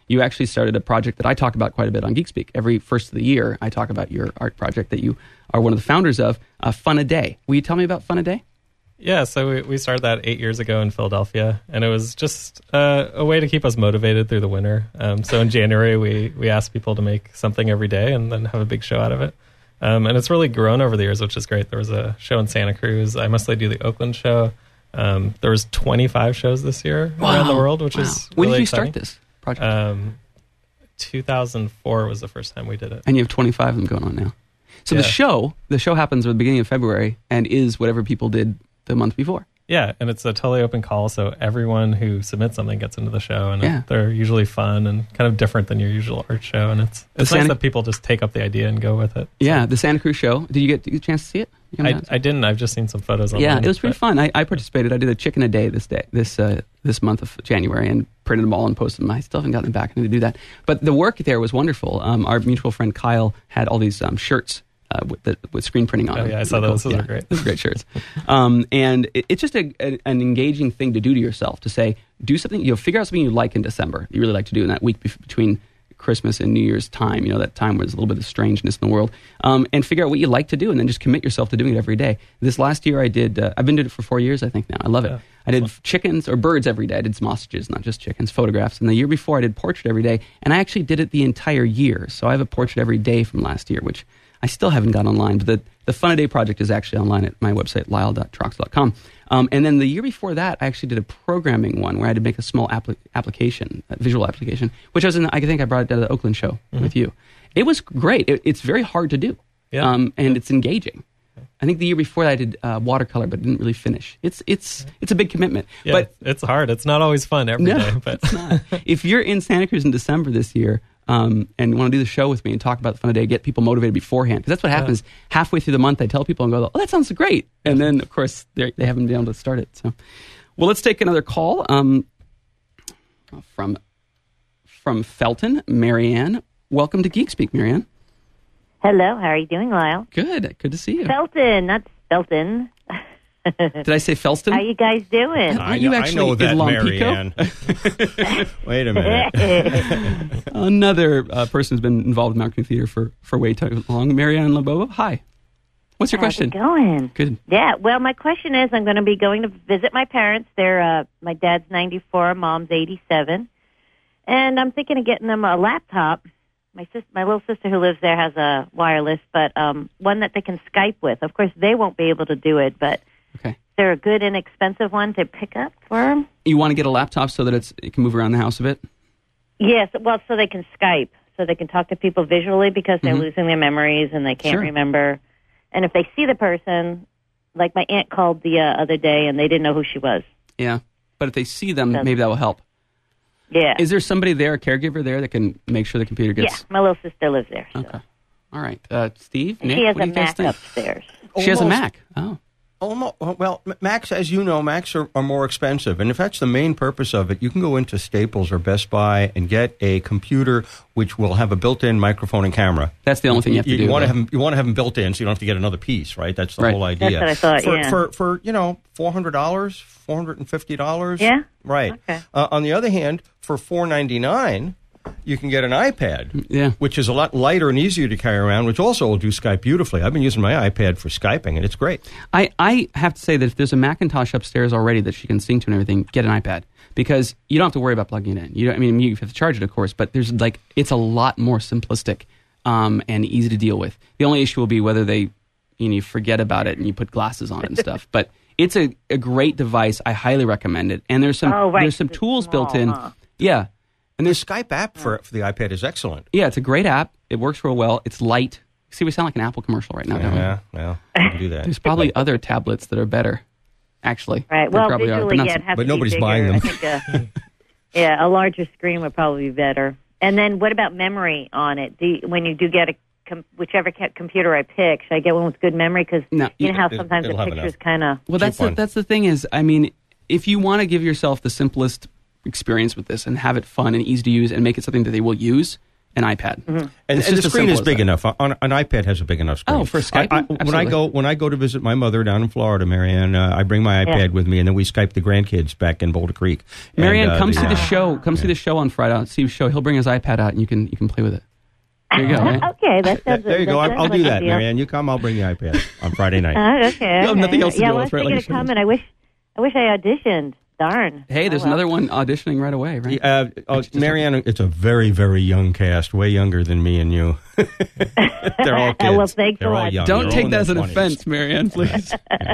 you actually started a project that I talk about quite a bit on GeekSpeak. Every first of the year, I talk about your art project that you are one of the founders of, uh, Fun a Day. Will you tell me about Fun a Day? Yeah, so we, we started that eight years ago in Philadelphia, and it was just uh, a way to keep us motivated through the winter. Um, so in January, we, we asked people to make something every day and then have a big show out of it. Um, and it's really grown over the years, which is great. There was a show in Santa Cruz. I mostly do the Oakland show. Um, there was twenty-five shows this year Wow. around the world, which Wow. is When really did you exciting. start this project? Um, two thousand four was the first time we did it. And you have twenty-five of them going on now. So the Yeah. show, the show happens at the beginning of February and is whatever people did the month before. Yeah, and it's a totally open call, so everyone who submits something gets into the show, and Yeah. they're usually fun and kind of different than your usual art show, and it's it's Santa- nice that people just take up the idea and go with it. Yeah, the Santa Cruz show. Did you get, did you get a chance to see it? You come I, down? I didn't. I've just seen some photos online. Yeah, it was pretty but- fun. I, I participated. I did a chicken a day this day, this uh, this month of January, and printed them all and posted them. I still haven't gotten them back. I need to do that. But the work there was wonderful. Um, our mutual friend Kyle had all these um, shirts uh, with, the, with screen printing on Oh, them. yeah, I saw those. Those Yeah, are great. Those are great shirts. Um, and it, it's just a, a, an engaging thing to do to yourself, to say, do something, you know, figure out something you like in December, you really like to do in that week bef- between Christmas and New Year's time, you know, that time where there's a little bit of strangeness in the world, um, and figure out what you like to do, and then just commit yourself to doing it every day. This last year I did, uh, I've been doing it for four years, I think now. I love it. Yeah. I did chickens or birds every day. I did some ostriches, not just chickens, photographs. And the year before I did portrait every day, and I actually did it the entire year. So I have a portrait every day from last year, which I still haven't got online. But the, the Fun a Day project is actually online at my website, lyle dot trox dot com. Um, and then the year before that, I actually did a programming one where I had to make a small appli- application, a visual application, which I was in, I think I brought it to the Oakland show Mm-hmm. with you. It was great. It, it's very hard to do. Yeah. Um, and it's engaging. I think the year before that I did uh, watercolor, but didn't really finish. It's it's it's a big commitment. Yeah, But it's hard. It's not always fun every day. no, But it's not. If you're in Santa Cruz in December this year um, and want to do the show with me and talk about the Fun a Day, get people motivated beforehand, because that's what happens. Halfway through the month, I tell people and go, "Oh, that sounds great," and then of course they're- they haven't been able to start it. So, well, let's take another call um, from from Felton, Marianne. Welcome to Geek Speak, Marianne. Hello, how are you doing, Lyle? Good, good to see you. Felton, not Felton. Did I say Felston? How you guys doing? Aren't you actually in Lompico? Marianne. Wait a minute. Another uh, person who's been involved in marketing theater for, for way too long, Marianne Laboa. Hi. What's your How's question? it going? Good. Yeah, well, my question is, I'm going to be going to visit my parents. They're uh, my dad's ninety-four, mom's eighty-seven, and I'm thinking of getting them a laptop. My sister, my little sister who lives there has a wireless, but um, one that they can Skype with. Of course, they won't be able to do it, but Okay. is there a good inexpensive one to pick up for them? You want to get a laptop so that it's it can move around the house a bit? Yes, well, so they can Skype, so they can talk to people visually because they're Mhm. losing their memories and they can't Sure. remember. And if they see the person, like my aunt called the uh, other day and they didn't know who she was. Yeah. But if they see them, Doesn't- maybe that will help. Yeah. Is there somebody there, a caregiver there, that can make sure the computer yeah, gets... my little sister lives there. So. Okay. All right. Uh, Steve, And Nick, she has what a do you guys Mac think? upstairs. She has a Almost- Mac. Oh. Almost, well, Macs, as you know, Macs are, are more expensive. And if that's the main purpose of it, you can go into Staples or Best Buy and get a computer which will have a built-in microphone and camera. That's the only thing you have to do. want to though. have them, you want to have them built in, so you don't have to get another piece, right? That's the Right. whole idea. That's what I thought, for, yeah. For, for, you know, four hundred dollars, four hundred fifty dollars. Yeah? Right. Okay. Uh, on the other hand, for four ninety-nine, you can get an iPad, Yeah. which is a lot lighter and easier to carry around, which also will do Skype beautifully. I've been using my iPad for Skyping, and it's great. I, I have to say that if there's a Macintosh upstairs already that she can sing to and everything, get an iPad. Because you don't have to worry about plugging it in. You don't, I mean, you have to charge it, of course, but there's like it's a lot more simplistic um, and easy to deal with. The only issue will be whether they, you know, you forget about it and you put glasses on it and stuff. But it's a, a great device. I highly recommend it. And there's some Oh, right, there's some 'cause it's tools built in. small, huh? Yeah. And The there's Skype app for, for the iPad is excellent. yeah, it's a great app. It works real well. It's light. See, we sound like an Apple commercial right now, don't we? Yeah, well, you can do that. There's probably other tablets that are better, actually. Right. There Well, probably are, but visually, not yeah, some- it'd have but to be nobody's bigger. buying them. I think, uh, yeah, a larger screen would probably be better. And then what about memory on it? Do you, when you do get a com- whichever ca- computer I pick, should I get one with good memory? Because No, you you- know how it- sometimes the it'll have pictures enough. kind of... Well, that's the, fun. that's the thing is, I mean, if you want to give yourself the simplest experience with this and have it fun and easy to use and make it something that they will use an iPad. And, It's and just the as screen simple is as big that. enough. On, an iPad has a big enough screen. Oh, for Skyping? I, I, when I Absolutely. go when I go to visit my mother down in Florida, Marianne, uh, I bring my iPad Yeah. with me, and then we Skype the grandkids back in Boulder Creek. Marianne, And, uh, come the, see uh, the show. Come see the show on Friday. See the show. He'll bring his iPad out, and you can you can play with it. There you go. Right? Okay, that sounds. There you that go. I'll, sounds I'll like do a that, deal. Marianne. You come, I'll bring the iPad on Friday night. Uh, okay. You have nothing okay. else to yeah, do. well, I Let's was write like thinking a of show. coming. I wish. I wish I auditioned. Darn. Hey, there's Oh, well. another one auditioning right away, right? Uh, oh, Marianne, it's a very, very young cast, way younger than me and you. They're all kids. Well, thanks They're a all lot. young. Don't They're take all in that as their an twenties. offense, Marianne, please.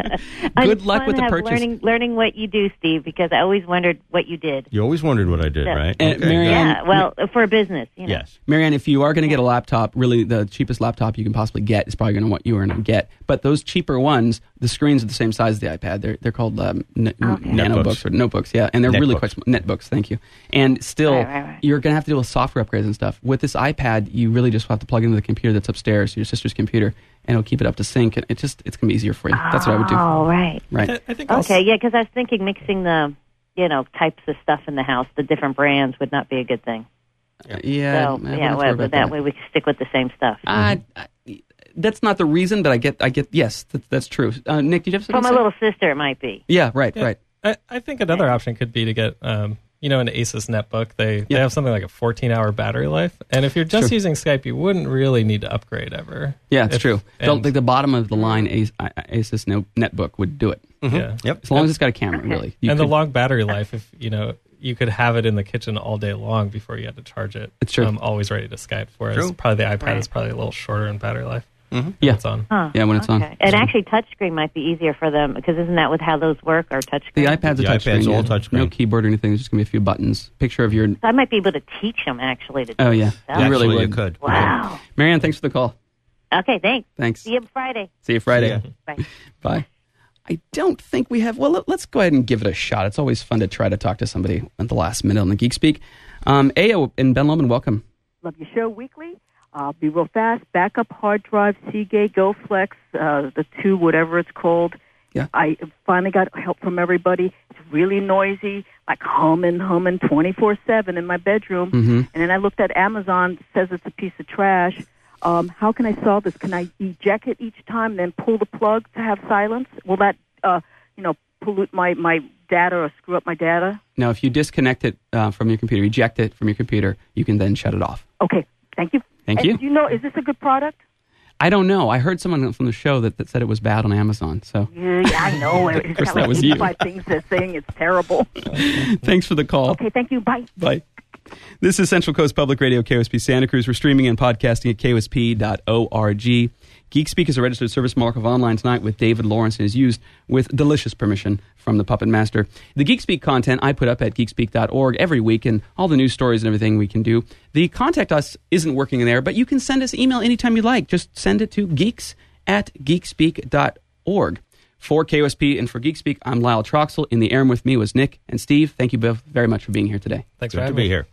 And Good it's luck fun with to the have purchase. Learning, learning what you do, Steve, because I always wondered what you did. You always wondered what I did, Yeah. right? And Marianne- Yeah, well, for a business, you know. Yes. Marianne, if you are going to get a laptop, really the cheapest laptop you can possibly get is probably going to what you are going to get. But those cheaper ones, the screens are the same size as the iPad. They're they're called um, n- Okay. nano Netbooks. books or notebooks, yeah, and they're really Netbooks. quite small. Netbooks, thank you. And still, Right, right, right. you're going to have to deal with software upgrades and stuff. With this iPad, you really just have to plug into the computer that's upstairs, your sister's computer, and it'll keep it up to sync. And it just it's going to be easier for you. That's what I would do. Oh, right. Right. I, I think also, Okay, yeah, because I was thinking mixing the, you know, types of stuff in the house, the different brands would not be a good thing. Uh, yeah. so, I wouldn't yeah, worry well, about that way we can stick with the same stuff. Uh, I- that's not the reason, but I get, I get, yes, that, that's true. Uh, Nick, did you have For something my to say? little sister, it might be. Yeah, right, Yeah. right. I, I think another option could be to get, um, you know, an Asus netbook. They Yeah. they have something like a fourteen hour battery life, and if you're just Sure. using Skype, you wouldn't really need to upgrade ever. Yeah, it's If- true. The, and- like the bottom of the line As- Asus no- netbook would do it. Yeah. Yep. As long as it's got a camera, really. You and the could- long battery life, if you know, you could have it in the kitchen all day long before you had to charge it. It's true. Um, always ready to Skype. Whereas True. probably the iPad Right. is probably a little shorter in battery life. Mhm. when Yeah. it's on. Huh. Yeah, when it's on. Okay. And actually, touchscreen might be easier for them, because isn't that with how those work, or touchscreen? The iPad's a The touchscreen. iPad's all yeah. touchscreen. No keyboard or anything. There's just going to be a few buttons. Picture of your... So I might be able to teach them, actually, to do Oh, yeah. this stuff. You really Actually, would. you could. Wow. Marianne, thanks for the call. Okay, thanks. Thanks. See you Friday. See you Friday. See ya. Bye. Bye. I don't think we have... Well, let, let's go ahead and give it a shot. It's always fun to try to talk to somebody at the last minute on the Geek Speak. Um, Ayo and Ben Lomond, welcome. Love your show weekly. I'll be real fast. Backup hard drive, Seagate, GoFlex, uh, the two, whatever it's called. Yeah. I finally got help from everybody. It's really noisy, like humming, humming twenty-four seven in my bedroom. Mm-hmm. And then I looked at Amazon, it says it's a piece of trash. Um, how can I solve this? Can I eject it each time, then pull the plug to have silence? Will that, uh, you know, pollute my, my data or screw up my data? Now, if you disconnect it uh, from your computer, eject it from your computer, you can then shut it off. Okay, thank you. Thank And you. Do you know, is this a good product? I don't know. I heard someone from the show that, that said it was bad on Amazon. So Yeah, yeah, I know. It's course, got that like was you. eighty-five things that's saying it's terrible. thanks for the call. Okay, thank you. Bye. Bye. This is Central Coast Public Radio, K O S P Santa Cruz. We're streaming and podcasting at K O S P dot org. Geek Speak is a registered service mark of Online Tonight with David Lawrence and is used with delicious permission from the Puppet Master. The Geek Speak content I put up at geek speak dot org every week, and all the news stories and everything we can do. The Contact Us isn't working in there, but you can send us email anytime you like. Just send it to geeks at geek speak dot org. For K O S P and for Geek Speak, I'm Lyle Troxel. In the air with me was Nick and Steve. Thank you both very much for being here today. Thanks Good for to having be me. here.